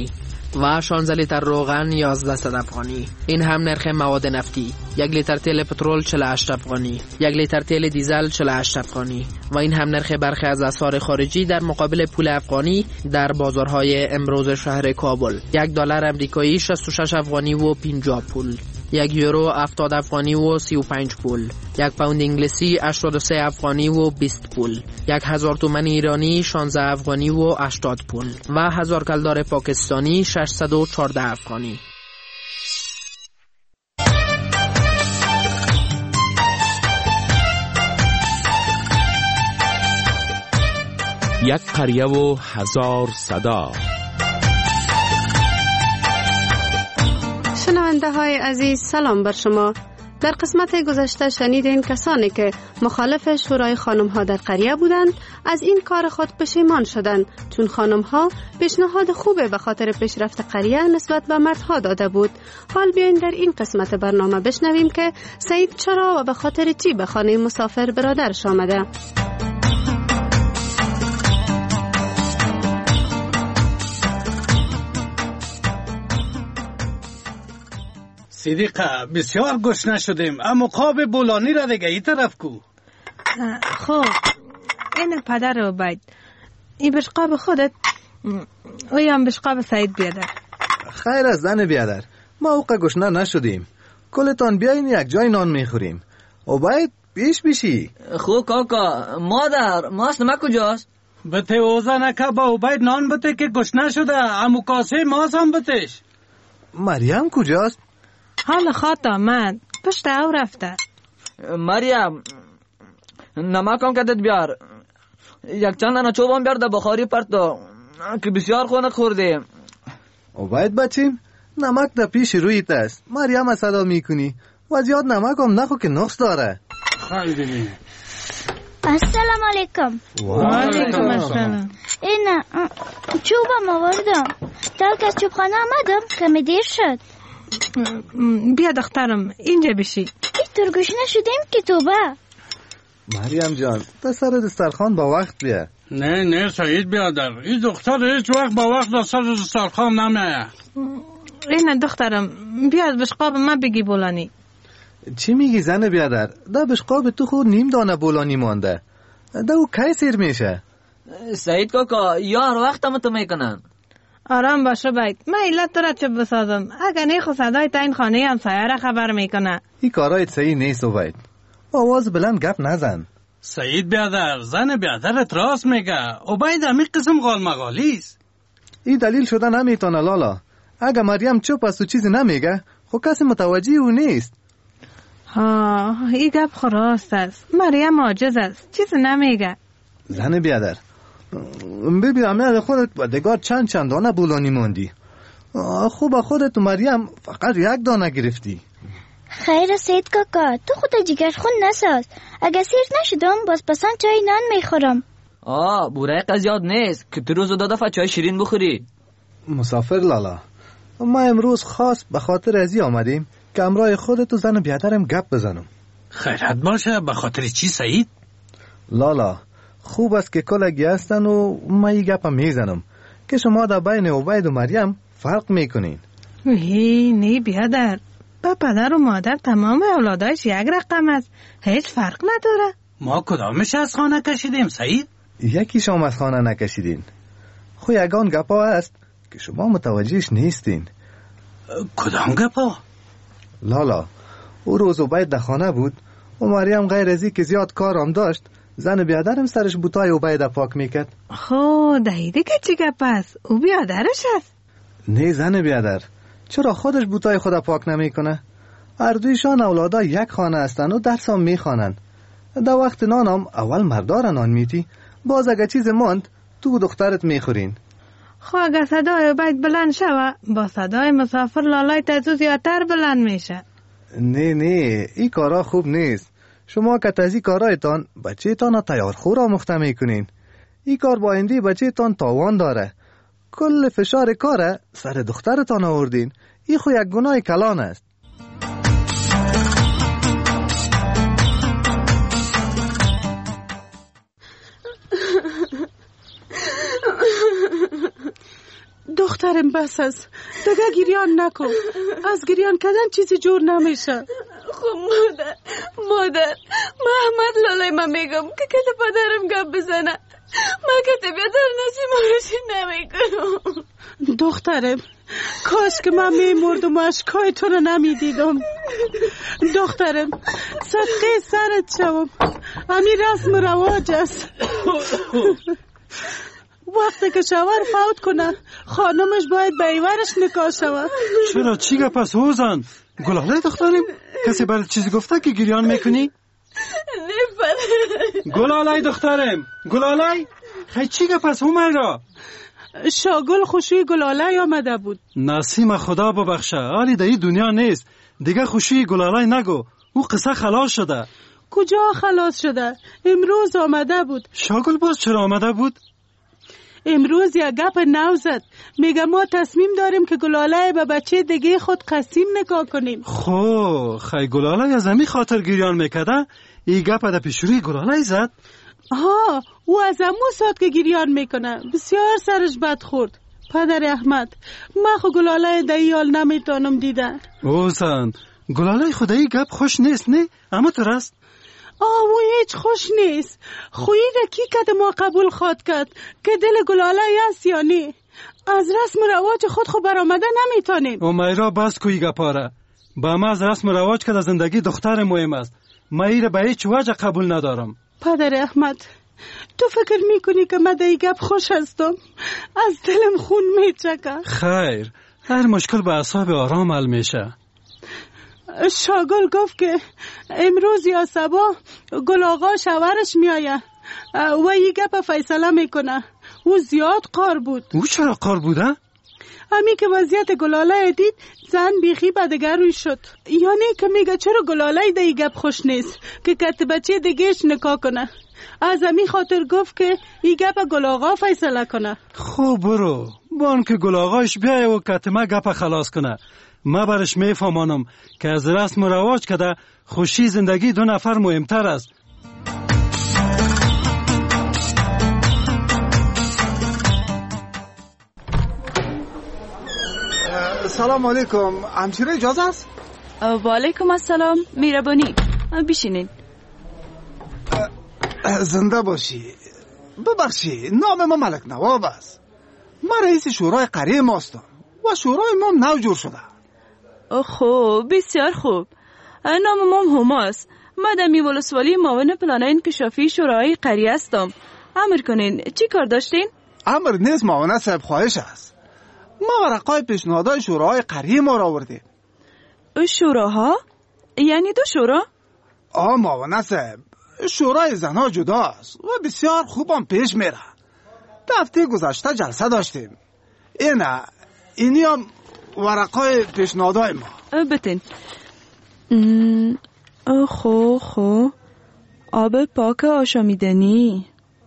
و 16 لیتر روغن 1100 افغانی. این هم نرخ مواد نفتی. 1 لیتر تیل پترول 48 افغانی، 1 لیتر تیل دیزل 48 افغانی و این هم نرخ برخی از اسعار خارجی در مقابل پول افغانی در بازارهای امروز شهر کابل. 1 دلار امریکایی 66 افغانی و 50 پول، 1 یورو 70 افغانی و 35 پول، 1 پوند انگلیسی 83 افغانی و 20 پول، 1000 تومان ایرانی 16 افغانی و 80 پول و 1000 کلدار پاکستانی 614 افغانی. یک قریه و 1000 صدا. شنونده های عزیز سلام بر شما. در قسمت گذشته شنیدین کسانی که مخالف شورای خانم ها در قریه بودند از این کار خود پشیمان شدند، چون خانم ها پیشنهاد خوبه به خاطر پیشرفت قریه نسبت به مردها داده بود. حال بیاین در این قسمت برنامه بشنویم که سعید چرا و به خاطر چی به خانه مسافر برادرش آمده. صدیقه بسیار گشنه شدیم، اما قاب بولانی را دیگه ای طرف کو. خب این پدر عبید، این بشقاب خودت، اوی هم بشقاب سعید بیادر. خیر از زن بیادر، ما اوقع گشنه نشدیم، کلتان بیاین یک جای نان میخوریم. عبید پیش بیشی. خب کاکا، مادر ماست نمک کجاست؟ بته اوزا نکه با عبید نان بته که گشنه شده، امو کاسه ماست هم بتش. مریم کجاست؟ حال خواد آمد، پشت او رفته. مریم نمک هم کدت بیار، یک چند دانه چوب هم بیار در بخاری پرتو که بسیار خونک خوردیم. عبید بچیم نمک در پیش رویت است، مریم صدا میکنی و زیاد نمک هم نخو که نقص داره. خیلی السلام علیکم. و علیکم السلام. این چوبم آوردم، در که از چوبخانه آمدم کمی دیر شد. بیا دخترم اینجا بشی. اینطور گوش نشدیم که توبه. مریم جان تا سر دسترخوان با وقت بیا. نه سعید بیادر، این دختر هیچ وقت با وقت در سر دسترخوان نمیه. این دخترم بیا از بشقاب من بگی بولانی. چی میگی زن بیادر؟ دا بشقاب تو خود نیم دانه بولانی مانده، دا او کی سیر میشه؟ سعید کاکا یار وقت هم تو میکنن. آرام باشه باید، من علت تو را چه بسازم؟ اگه نه خود صدای تا این خانه هم سایه خبر میکنه. این کارایت صحیح نیست باید، آواز بلند گپ نزن. سعید بیادر، زن بیادرت راست میگه، عبید همی قسم غال مغالیست. این دلیل شده نمیتونه لالا، اگه مریم چوب است و چیزی نمیگه خب کسی متوجه او نیست. ها این گپ خو راست است، مریم عاجز است، چیزی نمیگه. زن بیادر ببین امیاد خودت با دگار چند دانه بولانی موندی، خوب خودت و مریم فقط یک دانه گرفتی. خیر سید کاکا، تو خود جگر خون نساز، اگه سیر نشدم باز پسند چای نان میخورم. بوره قضیات نیست که تو روز دو دفعه چای شیرین بخوری. مسافر لالا، ما امروز خاص به خاطر ازی آمدیم که امرای خودت و زن بیادرم گپ بزنم. خیرت باشه، به خاطر چی سعید؟ لالا خوب است که کلگی هستن و ما این گپ میزنم که شما در بین عبید و مریم فرق میکنین. نه بیادر، با پدر و مادر تمام اولادایش یک رقم است، هیچ فرق نداره. ما کدامش از خانه کشیدیم سعید؟ یکی شما از خانه نکشیدین، خو یگان گپا است که شما متوجهش نیستین. کدام گپا؟ لالا او روز عبید در خانه بود و مریم غیر ازی که زیاد کارم داشت، زن بیادرم سرش بوتای عبید پاک میکرد. خو دهیده که چی گپ است؟ او بیادرش است؟ نه زن بیادر، چرا خودش بوتای خود پاک نمیکنه؟ هر دویشان اولادا یک خانه هستن و درس هم میخوانن. در وقت نانم اول مردار نان میتی، باز اگه چیز ماند تو دخترت میخورین. خو اگه صدای عبید بلند شوه با صدای مسافر لالای تزو زیادتر بلند میشه. نه این کارا خوب نیست. شما که تازی کارایتان بچه تان تیار خور آموخته میکنین. این کار با آینده بچه تان تاوان داره. کل فشار کاره سر دخترتان آوردین. این خو یک گناه کلان است. دختر دخترم بس است، دیگه گریان نکن. از گریان کردن چیزی جور نمیشه. خب مادر محمد لاله من میگم که کت پدرم گپ بزنه. من که بیادر نشی نمیکنم. دخترم کاش که من میمردم و اشکای تو رو نمیدیدم. دخترم صدقه سرت شوم، همین رسم و رواج است. وقتی که شوهر فوت کنه خانمش باید به ایورش نکاح شود. چرا چی گپ است حوزن؟ گلاله دخترم کسی برای چیزی گفته که گریان میکنی؟ گلاله دخترم، گلاله خیلی چی گپ است همیرا؟ شاگل خوشی گلاله آمده بود. نسیم خدا ببخشه، حالی در این دنیا نیست. دیگه خوشی گلاله نگو، او قصه خلاص شده. کجا خلاص شده؟ امروز آمده بود. شاگل باز چرا آمده بود؟ امروز یک گپ نو زد، میگه ما تصمیم داریم که گلاله به بچه دیگه خود قسیم نکاح کنیم. خو خی گلاله از همین خاطر گریان میکده؟ این گپ در پیشروی گلاله زد؟ ها، او از امو ساعت که گریان میکنه. بسیار سرش بد خورد. پدر احمد، من خو گلاله دیال نمیتونم دیدن. اوزن گلاله خدایی گپ خوش نیست نه؟ اما تو راست؟ او هیچ خوش نیست. خویی را کی کده ما قبول خواد کرد که دل گلاله است یا نه؟ از رسم و رواج خود خو برآمده نمیتونیم. او میرا بس کوی گپاره. با ما از رسم و رواج که زندگی دختر مهم است. ما ایره به هیچ وجه قبول ندارم. پدر احمد، تو فکر میکنی که من در گپ خوش هستم؟ از دلم خون میچکه. خیر، هر مشکل به اعصاب آرام حل میشه. شاگل گفت که امروز یا صبح گل آقا شوهرش میآید و یک گپ فیصله میکنه. او زیاد قار بود. او چرا قار بوده؟ همین که وضعیت گلاله دید زن بیخی بدگر روی شد. یعنی که میگه چرا گلاله ده گپ خوش نیست که کت بچه دیگهش نکاح کنه. از همین خاطر گفت که این گپ گل آقا فیصله کنه. خوب برو بان که گل آقاش بیایه و کتمه گپ خلاص کنه. ما برش میفهمانم که از رسم و رواج کده خوشی زندگی دو نفر مهمتر است. سلام علیکم، همچیره اجازه است؟ و علیکم السلام، میربانی بشینین. زنده باشی. ببخشی، نام ما ملک نواب است. ما رئیس شورای قریه ماستم و شورای ما نو جور شده. خوب، بسیار خوب. نام ما هماست. ما در ولسوالی معاون پلانه انکشافی شورای قریه هستم. امر کنین، چی کار داشتین؟ امر نیست معاون صاحب، خواهش است. ما ورقای پیشنهادهای شورای قریه ما را آوردیم. شوراها؟ یعنی دو شورا؟ معاون صاحب، شورای زنها جداست و بسیار خوبم پیش میره. هفته گذشته جلسه داشتیم. اینی هم ورقای پیشنهادهای ما. بتین. خو آب پاک آشامیدنی،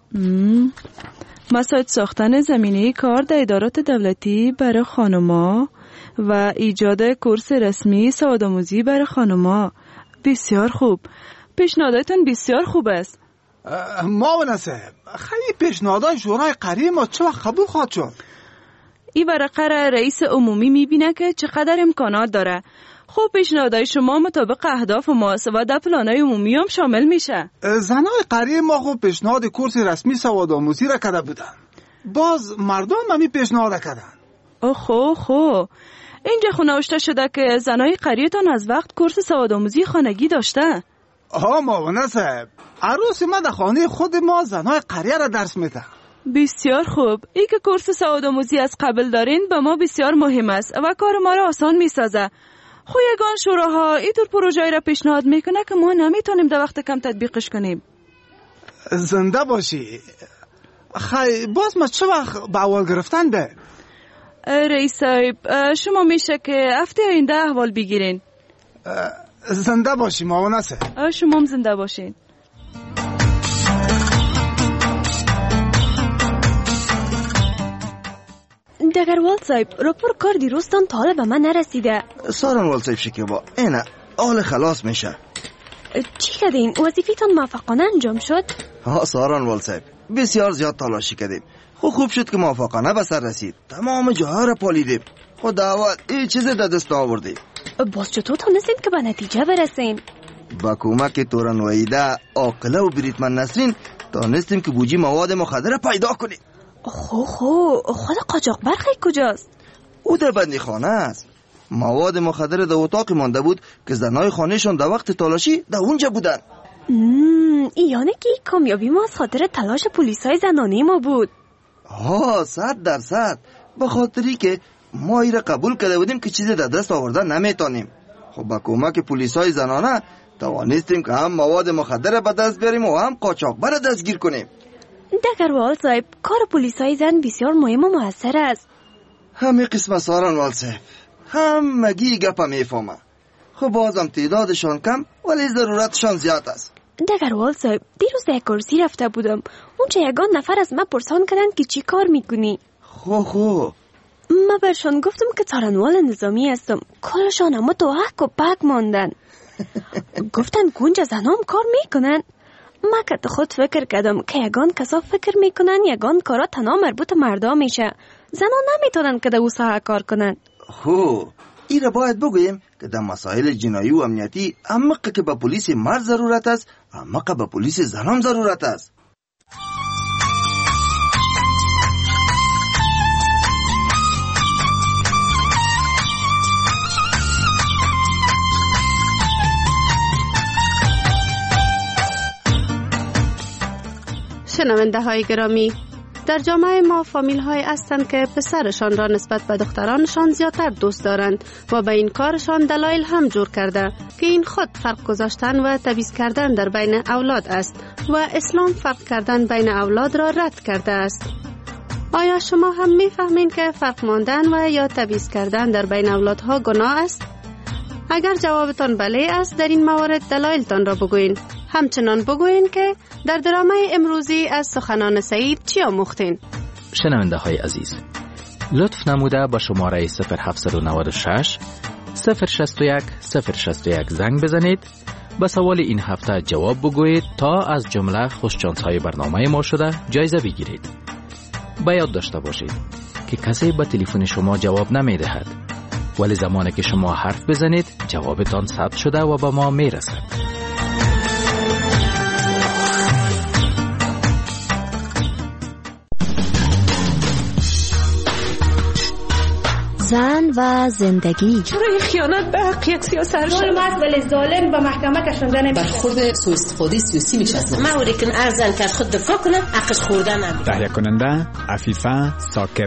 مساعد ساختن زمینه کار در ادارات دولتی برای خانوما و ایجاد کورس رسمی سوادآموزی برای خانوما. بسیار خوب، پیشنهاداتون بسیار خوب است. معاون صاحب، خیلی پیشنهادهای شورای قریه ما چه وقت قبول خواهد شد؟ این ورقه را رئیس عمومی میبینه که چقدر امکانات داره. خب پیشنهادهای شما مطابق اهداف ماست و در پلانهای عمومی هم شامل میشه. زنهای قریه ما خب پیشنهاد کورس رسمی سوادآموزی را کرده بودن. باز مردم همی پیشنهاد کردن. خب اینجا نوشته شده که زنهای قریه‌تان از وقت کورس سوادآموزی خانگی داشته. معاون صاحب، عروس ما در خانه خود ما زنهای قریه را درس میده. بسیار خوب. ای که کورس سوادآموزی از قبل دارین به ما بسیار مهم است و کار ما را آسان میسازه. خویگان شوراها اینطور پروژه‌ای را پیشنهاد میکنه که ما نمیتونیم در وقت کم تطبیقش کنیم. زنده باشی. باز ما چه وقت به اول گرفتن به؟ رئیس صاحب، شما میشه که هفته آینده احوال بگیرین. زنده باشی معاون صاحب. شما هم زنده باشین. دگروال صاحب، راپور کار دیروزتان تا حالا به من نرسیده. سارنوال صاحب شکیبا، اینه حال خلاص میشه. چی کردین؟ وظیفه‌تان موفقانه انجام شد؟ ها سارنوال صاحب، بسیار زیاد تلاشی کردیم. خوب شد که موفقانه به سر رسید. تمام جاها را پالیدیم. خداوند هیچ چیز در دست آوردیم. باز چطور تونستین که به نتیجه برسین؟ با کمک توران وحیده، عاقله و بریتمن نسرین تونستیم که بوجی مواد مخدر پیدا کنیم. خود قاچاقبر کجاست؟ او در بندی خانه است. مواد مخدر در اتاق مانده بود که زنای خانهشون در وقت تلاشی در اونجا بودن. یعنی که کامیابی ما از خاطر تلاش پلیسای زنانه ما بود. 100%. به خاطری که ما ایره قبول کرده بودیم که چیزی در دست آورده نمیتونیم. خب با کمک پلیسای زنانه توانستیم که هم مواد مخدر به دست بیاریم و هم قاچاقبر دستگیر کنیم. دگروال صاحب، کار پلیسای زن بسیار مهم و موثر است. همه قسم سارن وال صاحب، همگی گپا میفهمه. خب بازم تعدادشان کم ولی ضرورتشان زیاد است. دگروال صاحب، دیروز در کرسی رفته بودم. اونجا یگان نفر از من پرسان کردن که چی کار میکنی. خب ما برشان گفتم که تارنوال نظامی هستم. کارشان اما تو حق و پک ماندن. گفتن گونج زنام کار میکنن. ما که خود فکر کردم که یگان کسا فکر میکنن یگان کارا تنها مربوط مردا میشه. زنان نمیتونن که در او ساحه کار کنن. ایره باید بگویم که در مسائل جنایی و امنیتی عمق که به پلیس مرد ضرورت است، عمق به پلیس زنان ضرورت است. شنونده های گرامی، در جامعه ما فامیل های هستند که پسرشان را نسبت به دخترانشان زیادتر دوست دارند و به این کارشان دلایل هم جور کرده که این خود فرق گذاشتن و تمیز کردن در بین اولاد است و اسلام فرق کردن بین اولاد را رد کرده است. آیا شما هم میفهمین که فرق ماندن و یا تمیز کردن در بین اولادها گناه است؟ اگر جوابتان بله است، در این موارد دلایلتان را بگوین. همچنان بگوین که در درامه امروزی از سخنان سعید چی آموختین؟ شنونده های عزیز، لطف نموده با شماره 0796 061 061 زنگ بزنید. به سوال این هفته جواب بگویید تا از جمله خوششانس های برنامه ما شده جایزه بگیرید. به یاد داشته باشید که کسی به تلفن شما جواب نمی دهد، ولی زمانی که شما حرف بزنید جوابتان ثبت شده و به ما می رسد. زن و زندگی. چرا این خیانت به حق یک سیاست ظالم است ولی ظالم به محکمه کشنده نمیشه. برخورد سوء استفاده سیاسی میشه. موری که ارزن که خود دفاع کنه حقش خوردن نمیشه. تهیه کننده عفیفه ثاقب.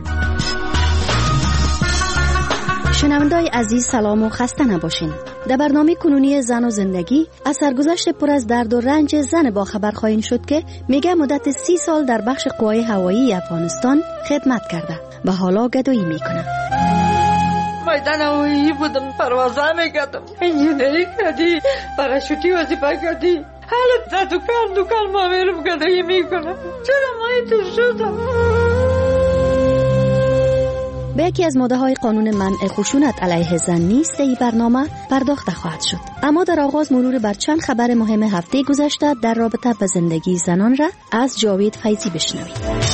شنونده‌های عزیز سلام و خسته نباشین. در برنامه کنونی زن و زندگی از سرگذشت پر از درد و رنج زن با خبر خواهیم شد که میگه مدت 30 سال در بخش قوای هوایی افغانستان خدمت کرده و حالا گدایی میکنه. میدان هوایی بودم، پروازه میکردم، انجینری کردی، پاراشوتی وظیفه کردی، حالا دکان ما میرم گدایی میکنم. چرا ما اینطور شدم؟ به یکی از ماده‌های قانون منع خشونت علیه زن نیست ای برنامه پرداخته خواهد شد. اما در آغاز مرور بر چند خبر مهم هفته گذشته در رابطه با زندگی زنان را از جاوید فیضی بشنوید.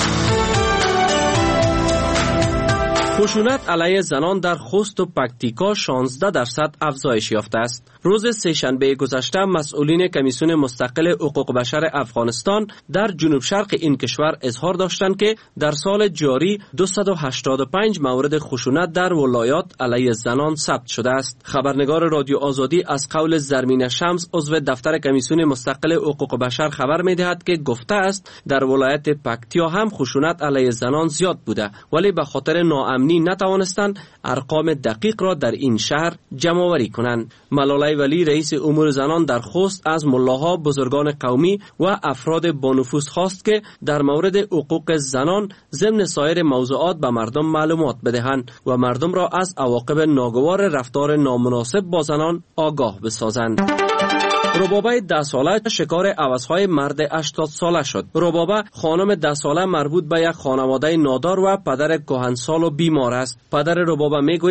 خشونت علیه زنان در خوست و پکتیکا 16% افزایش یافته است. روز سه‌شنبه گذشته مسئولین کمیسیون مستقل حقوق بشر افغانستان در جنوب شرق این کشور اظهار داشتند که در سال جاری 285 مورد خشونت در ولایات علیه زنان ثبت شده است. خبرنگار رادیو آزادی از قول زرمین شمس عضو دفتر کمیسیون مستقل حقوق بشر خبر می‌دهد که گفته است در ولایت پکتیا هم خشونت علیه زنان زیاد بوده، ولی به خاطر ناامنی نتوانستند ارقام دقیق را در این شهر جمع آوری کنند. ملاله ولی رئیس امور زنان در خوست از ملاها، بزرگان قومی و افراد با نفوذ خواست که در مورد حقوق زنان ضمن سایر موضوعات به مردم معلومات بدهند و مردم را از عواقب ناگوار رفتار نامناسب با زنان آگاه بسازند. ربابه 10 ساله شکار عوضهای مرد 80 ساله شد. ربابه خانم 10 ساله مربوط به یک خانواده نادار و پدر کهنسال و بیمار است. پدر ربابه میگوید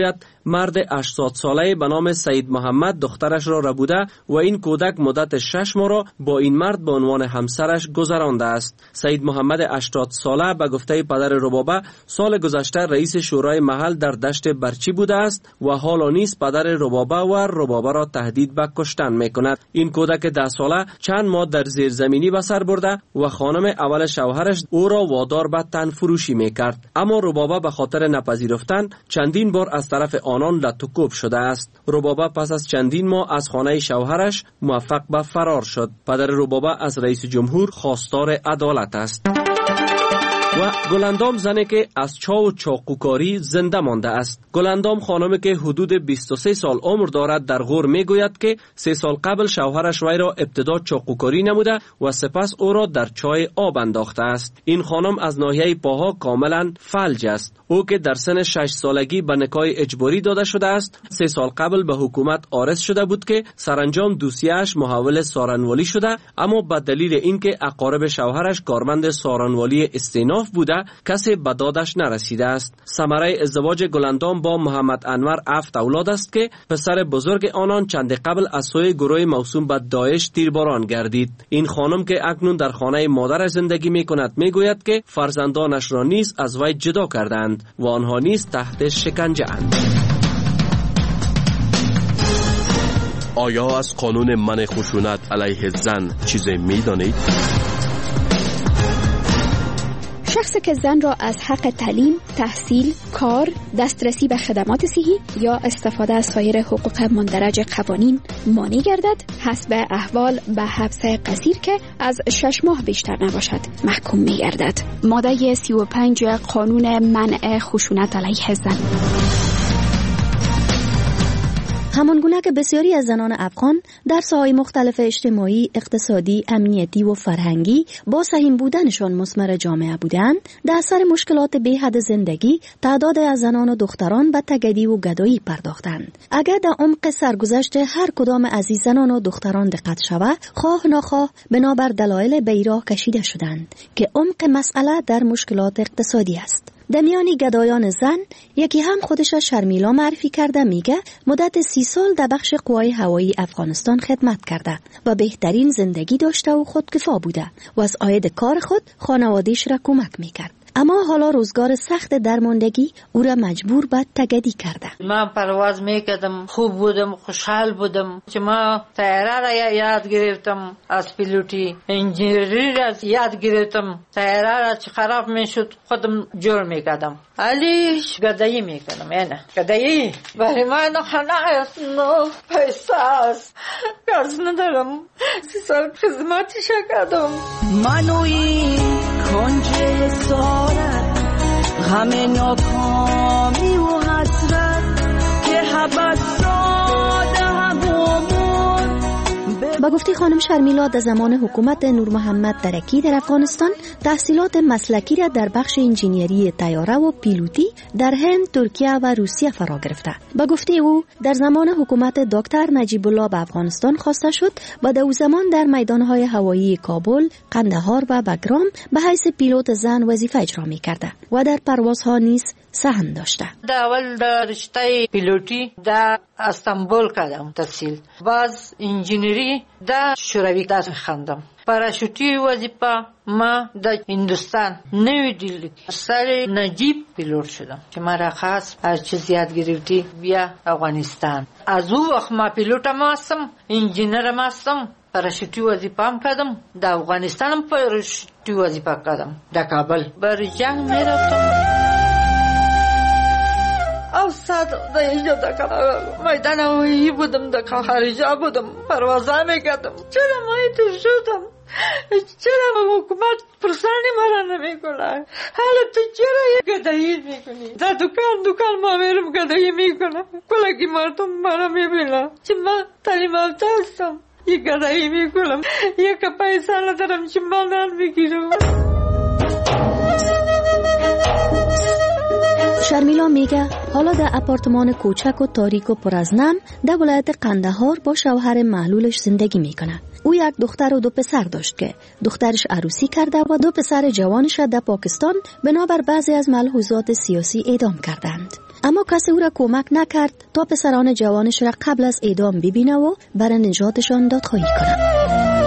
مرد 80 ساله به نام سید محمد دخترش را ربوده و این کودک مدت 6 ماه را با این مرد به عنوان همسرش گذرانده است. سید محمد 80 ساله به گفته پدر ربابه سال گذشته رئیس شورای محل در دشت برچی بوده است و حالا نیز پدر ربابه و ربابه را تهدید به کشتن میکند. این کودک 10 ساله چند ماه در زیرزمینی به سر برده و خانم اول شوهرش او را وادار به تن فروشی میکرد، اما ربابه به خاطر نپذیرفتن چندین بار از طرف آنان لط و کوب شده است. ربابه پس از چندین ماه از خانه شوهرش موفق به فرار شد. پدر ربابه از رئیس جمهور خواستار عدالت است. و گلندام زنی که از چاو و چاقوکاری زنده مانده است. گلندام خانمی که حدود 23 سال عمر دارد در غور میگوید که 3 سال قبل شوهرش وی را ابتدا چاقوکاری نموده و سپس او را در چای آب انداخته است. این خانم از ناحیه پاها کاملا فلج است. او که در سن 6 سالگی به نکاح اجباری داده شده است، 3 سال قبل به حکومت عارض شده بود که سرانجام دوسیه‌اش محول سارنوالی شده، اما به دلیل اینکه اقارب شوهرش کارمند سارنوالی استیناف بوده کسی به دادش نرسیده است. ثمره ازدواج گلندام با محمد انور 7 اولاد است که پسر بزرگ آنان چند قبل از سوی گروه موسوم به داعش تیرباران گردید. این خانم که اکنون در خانه مادرش زندگی می کند می گوید که فرزندانش را نیز از وی جدا کردند و آنها نیز تحت شکنجه اند. آیا از قانون منع خشونت علیه زن چیزی می دانید؟ شخصی که زن را از حق تعلیم، تحصیل، کار، دسترسی به خدمات صحی یا استفاده از سایر حقوق مندرج قوانین مانع گردد، حسب احوال به حبس قصیر که از 6 ماه بیشتر نباشد محکوم می گردد. ماده 35 قانون منع خشونت علیه زن. همانگونه که بسیاری از زنان افغان در ساحه‌های مختلف اجتماعی، اقتصادی، امنیتی و فرهنگی با سهیم بودنشان مثمر جامعه بودند، در اثر مشکلات بی‌حد زندگی تعداد از زنان و دختران به تگدی و گدایی پرداختند. اگر در عمق سرگذشت هر کدام از این زنان و دختران دقت شود، خواه ناخواه بنابر دلایل به راه کشیده شدند که عمق مسئله در مشکلات اقتصادی است. در میان گدایان زن یکی هم خودش شرمیلا معرفی کرده، میگه مدت 30 سال در بخش قوای هوایی افغانستان خدمت کرده و بهترین زندگی داشته و خودکفا بوده و از عاید کار خود خانواده‌اش را کمک میکرد. اما حالا روزگار سخت درماندگی او را مجبور به تگدی کرده. من پرواز میکردم، خوب بودم، خوشحال بودم که ما طیاره را یاد گرفتم، از پیلوتی انجینری را یاد گرفتم، طیاره را چه خراب میشد خودم جور میکردم، علی گدایی میکردم. یعنی گدایی برای من خانه است، نو پیسه است، قرض ندارم، 3 سال خدمتش کردم. منوی کنجه سارت غم ناکامی و حسرت که حبس داده همون. با گفته خانم شرمیلا در زمان حکومت نور محمد درکی در افغانستان تحصیلات مسلکی را در بخش انجینیری طیاره و پیلوتی در هند، ترکیه و روسیه فرا گرفته. با گفته او در زمان حکومت دکتر نجیب الله به افغانستان خواسته شد و در او زمان در میدانهای هوایی کابل، قندهار و بگرام به حیث پیلوت زن وظیفه اجرا می‌کرده و در پروازها نیز سهم داشته. اول در رشته پیلوتی در استانبول کردم تحصیل، باز انجینری در شوروی درس خواندم. پاراشوتی وظیفه ما در هندوستان نوی دلی سر نجیب پیلوت شدم که مرا خاص از چیز یاد گرفتی بیا افغانستان. از او وقت ما پیلوت هم هستم، انجینر هم هستم، پاراشوتی وظیفه هم کردم، در افغانستان هم پاراشوتی وظیفه کردم، در کابل بر جنگ میرفتم. او ساعت در اینجا در میدان هوایی بودم، در خارجا بودم، پروازا میکردم. چرا ما تو شدم؟ چرا حکومت پرسانی مرا نمیکنه؟ حالا تو چرا یک گدایی میکنی؟ در دکان ما میرم گدایی میکنم، کلگی مردم مرا میبینم چه ما تعلیم یافته هستم، یک گدایی میکنم، یک پیسه ندارم چه ما نان میگیرم. شرمیلا میگه حالا در آپارتمان کوچک و تاریک و پر از نم در ولایت قندهار با شوهر معلولش زندگی میکنه. او یک دختر و 2 پسر داشت که دخترش عروسی کرده و 2 پسر جوانش در پاکستان بنابر بعضی از ملحوظات سیاسی اعدام کردند. اما کسی او را کمک نکرد تا پسران جوانش را قبل از اعدام ببینه و برای نجاتشان دادخواهی کنه.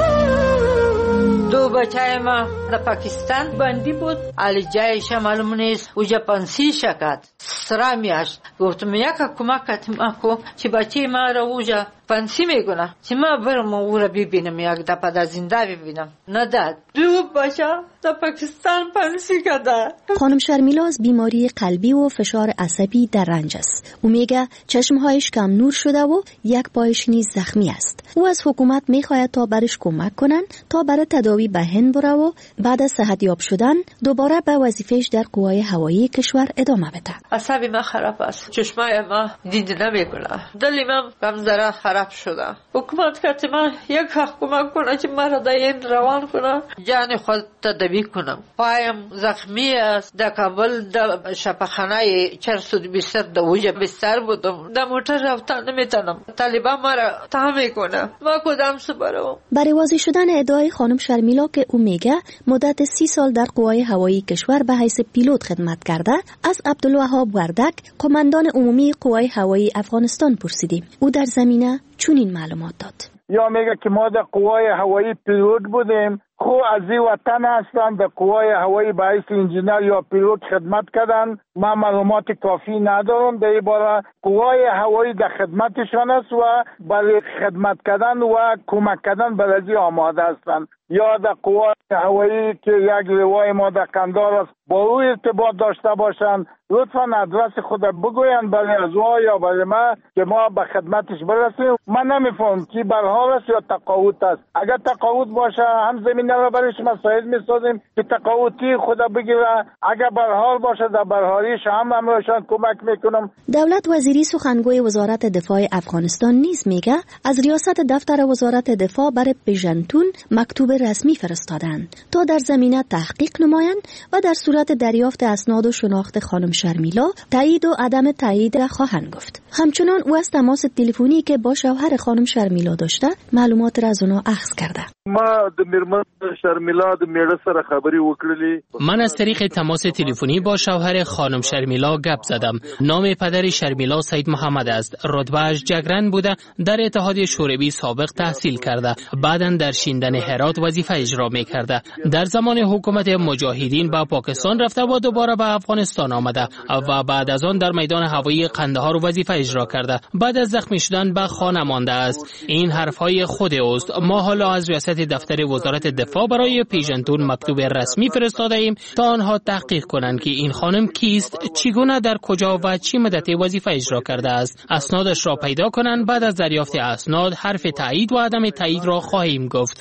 دو بچه ما در پاکستان بندی بود، علی جایش معلوم نیست، اوجا پنسی شکد سرا میاشت. گفتم یک کمک کتیم اکو چی بچه ما را اوجا پنسی میگونه چی ما برم او را ببینم، یک دفعه در زنده ببینم. نداد. دو بچه در پاکستان پنسی کده. خانم شرمیلا از بیماری قلبی و فشار عصبی در رنج است. او میگه چشمهایش کم نور شده و یک پایش نیز زخمی است. او از حکومت میخواهد تا برش کمک کنن تا برای تداوی به هند بره و بعد از صحتیاب شدن دوباره به وظیفهش در قوای هوایی کشور ادامه بده. عصبی ما خراب است، چشمای ما دید نمیکنه، دلی من کم ذره خراب شده. حکومت کتی من یک حق کمک کنه که مرا در این روان کنه، جان خود تداوی کنم. پایم زخمی است، در کابل در شفاخانه 420 در وجه بستر بودم، در موتر رفتن نمیتونم، طالبان مرا تهم میکنه، ما کدام سو برم. برای واضح شدن ادعای خانم شرمیلا که او میگه مدت 30 سال در قوای هوایی کشور به حیث پیلوت خدمت کرده، از عبدالوهاب وردک قماندان عمومی قوای هوایی افغانستان پرسیدیم. او در زمینه چنین معلومات داد. یا میگه که ما در قوای هوایی پیلوت بودیم، خو از این وطن هستن، در قوای هوایی به حیث انجینر یا پیلوت خدمت کردن. من معلومات کافی ندارم در این باره. قوای هوایی در خدمتشان است و برای خدمت کردن و کمک کردن به رضی آماده هستند. یا در قوای هوایی که یک لوای ما در قندار است با او ارتباط داشته باشند، لطفا ادرس خود بگوین برای از یا برای ما که ما به خدمتش برسیم. من نمیفهم کی برحال است یا تقاوت است. اگر تقاوت باشه هم زمینه را برای شما ساید میسازیم که تقاوتی خود بگیره، اگر برحال باشه در برحالیش هم امرشان کمک میکنم. دولت وزیری سخنگوی وزارت دفاع افغانستان نیز میگه از ریاست دفتر وزارت دفاع برای پیژنتون مکتوب رسمی فرستادند تا در زمینه تحقیق نمایند و در صورت دریافت اسناد و شناخت خانم شرمیلا تایید و عدم تایید را خواهند گفت. همچنان او از تماس تلفنی که با شوهر خانم شرمیلا داشته معلومات را از اونها اخذ کرده. ما د میرمن شرمیلا د میړه سره خبري وکړلې. من از طریق تماس تلفنی با شوهر خانم شرمیلا گپ زدم. نام پدر شرمیلا سید محمد است. رتبه‌اش جگرن بوده، در اتحاد شوروی سابق تحصیل کرده، بعداً در شیندن هرات وظیفه اجرا می‌کرده. در زمان حکومت مجاهدین به پاکستان رفته و دوباره به افغانستان آمده و بعد از آن در میدان هوایی قندهار وظیفه اجرا کرده. بعد از زخمی شدن به خانه مانده است. این حرفهای خود اوست. ما حالا از ریاست دفتر وزارت دفاع برای پیژنتون مکتوب رسمی فرستاده ایم تا آنها تحقیق کنند که این خانم کیست، چگونه، در کجا و چه مدتی وظیفه اجرا کرده است. اسنادش را پیدا کنند. بعد از دریافت اسناد حرف تایید و عدم تایید را خواهیم گفت.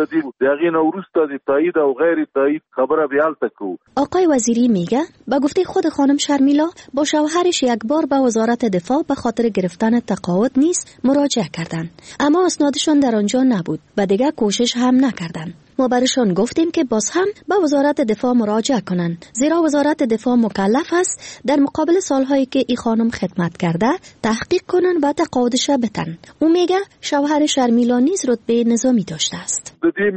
آقای وزیری میگه با گفته خود خانم شرمیلا با شوهرش یک بار به وزارت دفاع به خاطر گرفتن تقاعد نیز مراجعه کردند، اما اسنادشان در آنجا نبود و دیگر کوشش هم نکردند. ما برشان گفتیم که باز هم به وزارت دفاع مراجعه کنند، زیرا وزارت دفاع مکلف است در مقابل سالهایی که این خانم خدمت کرده تحقیق کنند و تقاعدش بدن. او میگه شوهر شرمیلا نیز رتبه نظامی داشته است.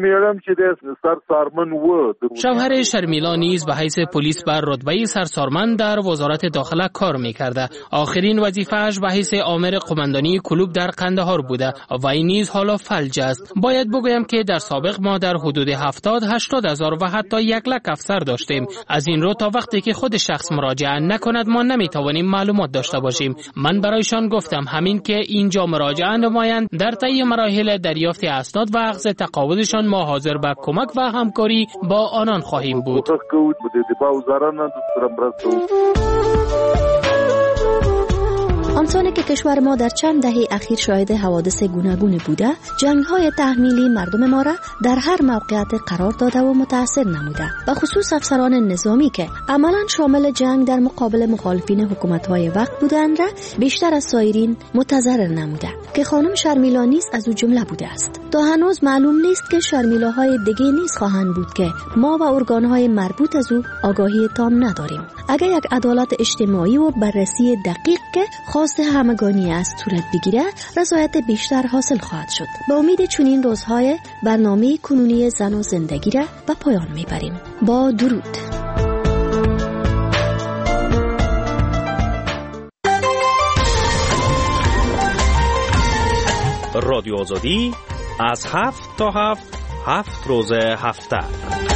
شوهر شرمیلا نیز به حیث پلیس بر رتبه سرسارمند در وزارت داخله کار میکرده. آخرین وظیفه‌اش به حیث آمر قماندانی کلوب در قندهار بوده و این نیز حالا فلج است. باید بگویم که در سابق ما در حدود 70-80 هزار و حتی 1 لک افسر داشتیم. از این رو تا وقتی که خود شخص مراجعه نکند ما نمیتوانیم معلومات داشته باشیم. من برایشان گفتم همین که اینجا مراجعه نمایند، در طی مراحل دریافت اسناد و اخذ تقاعدشان ما حاضر به کمک و همکاری با آنان خواهیم بود. آنچه که کشور ما در چند دهه اخیر شاهد حوادث گوناگون بوده، جنگ‌های تحمیلی مردم ما را در هر موقعیت قرار داده و متاثر نموده، و خصوص افسران نظامی که عملاً شامل جنگ در مقابل مخالفین حکومت‌های وقت بودند را بیشتر از سایرین متضرر نموده که خانم شرمیلا نیز از او جمله بوده است. تا هنوز معلوم نیست که شرمیلاهای دیگه نیز خواهند بود که ما و ارگان‌های مربوط از او آگاهی تام نداریم. اگر یک عدالت اجتماعی و بررسی دقیق که خواست همگانی است صورت بگیره، رضایت بیشتر حاصل خواهد شد. با امید چنین روزهای برنامه کنونی زن و زندگی را به پایان میبریم. با درود. رادیو آزادی از 7 تا 7 روز هفته.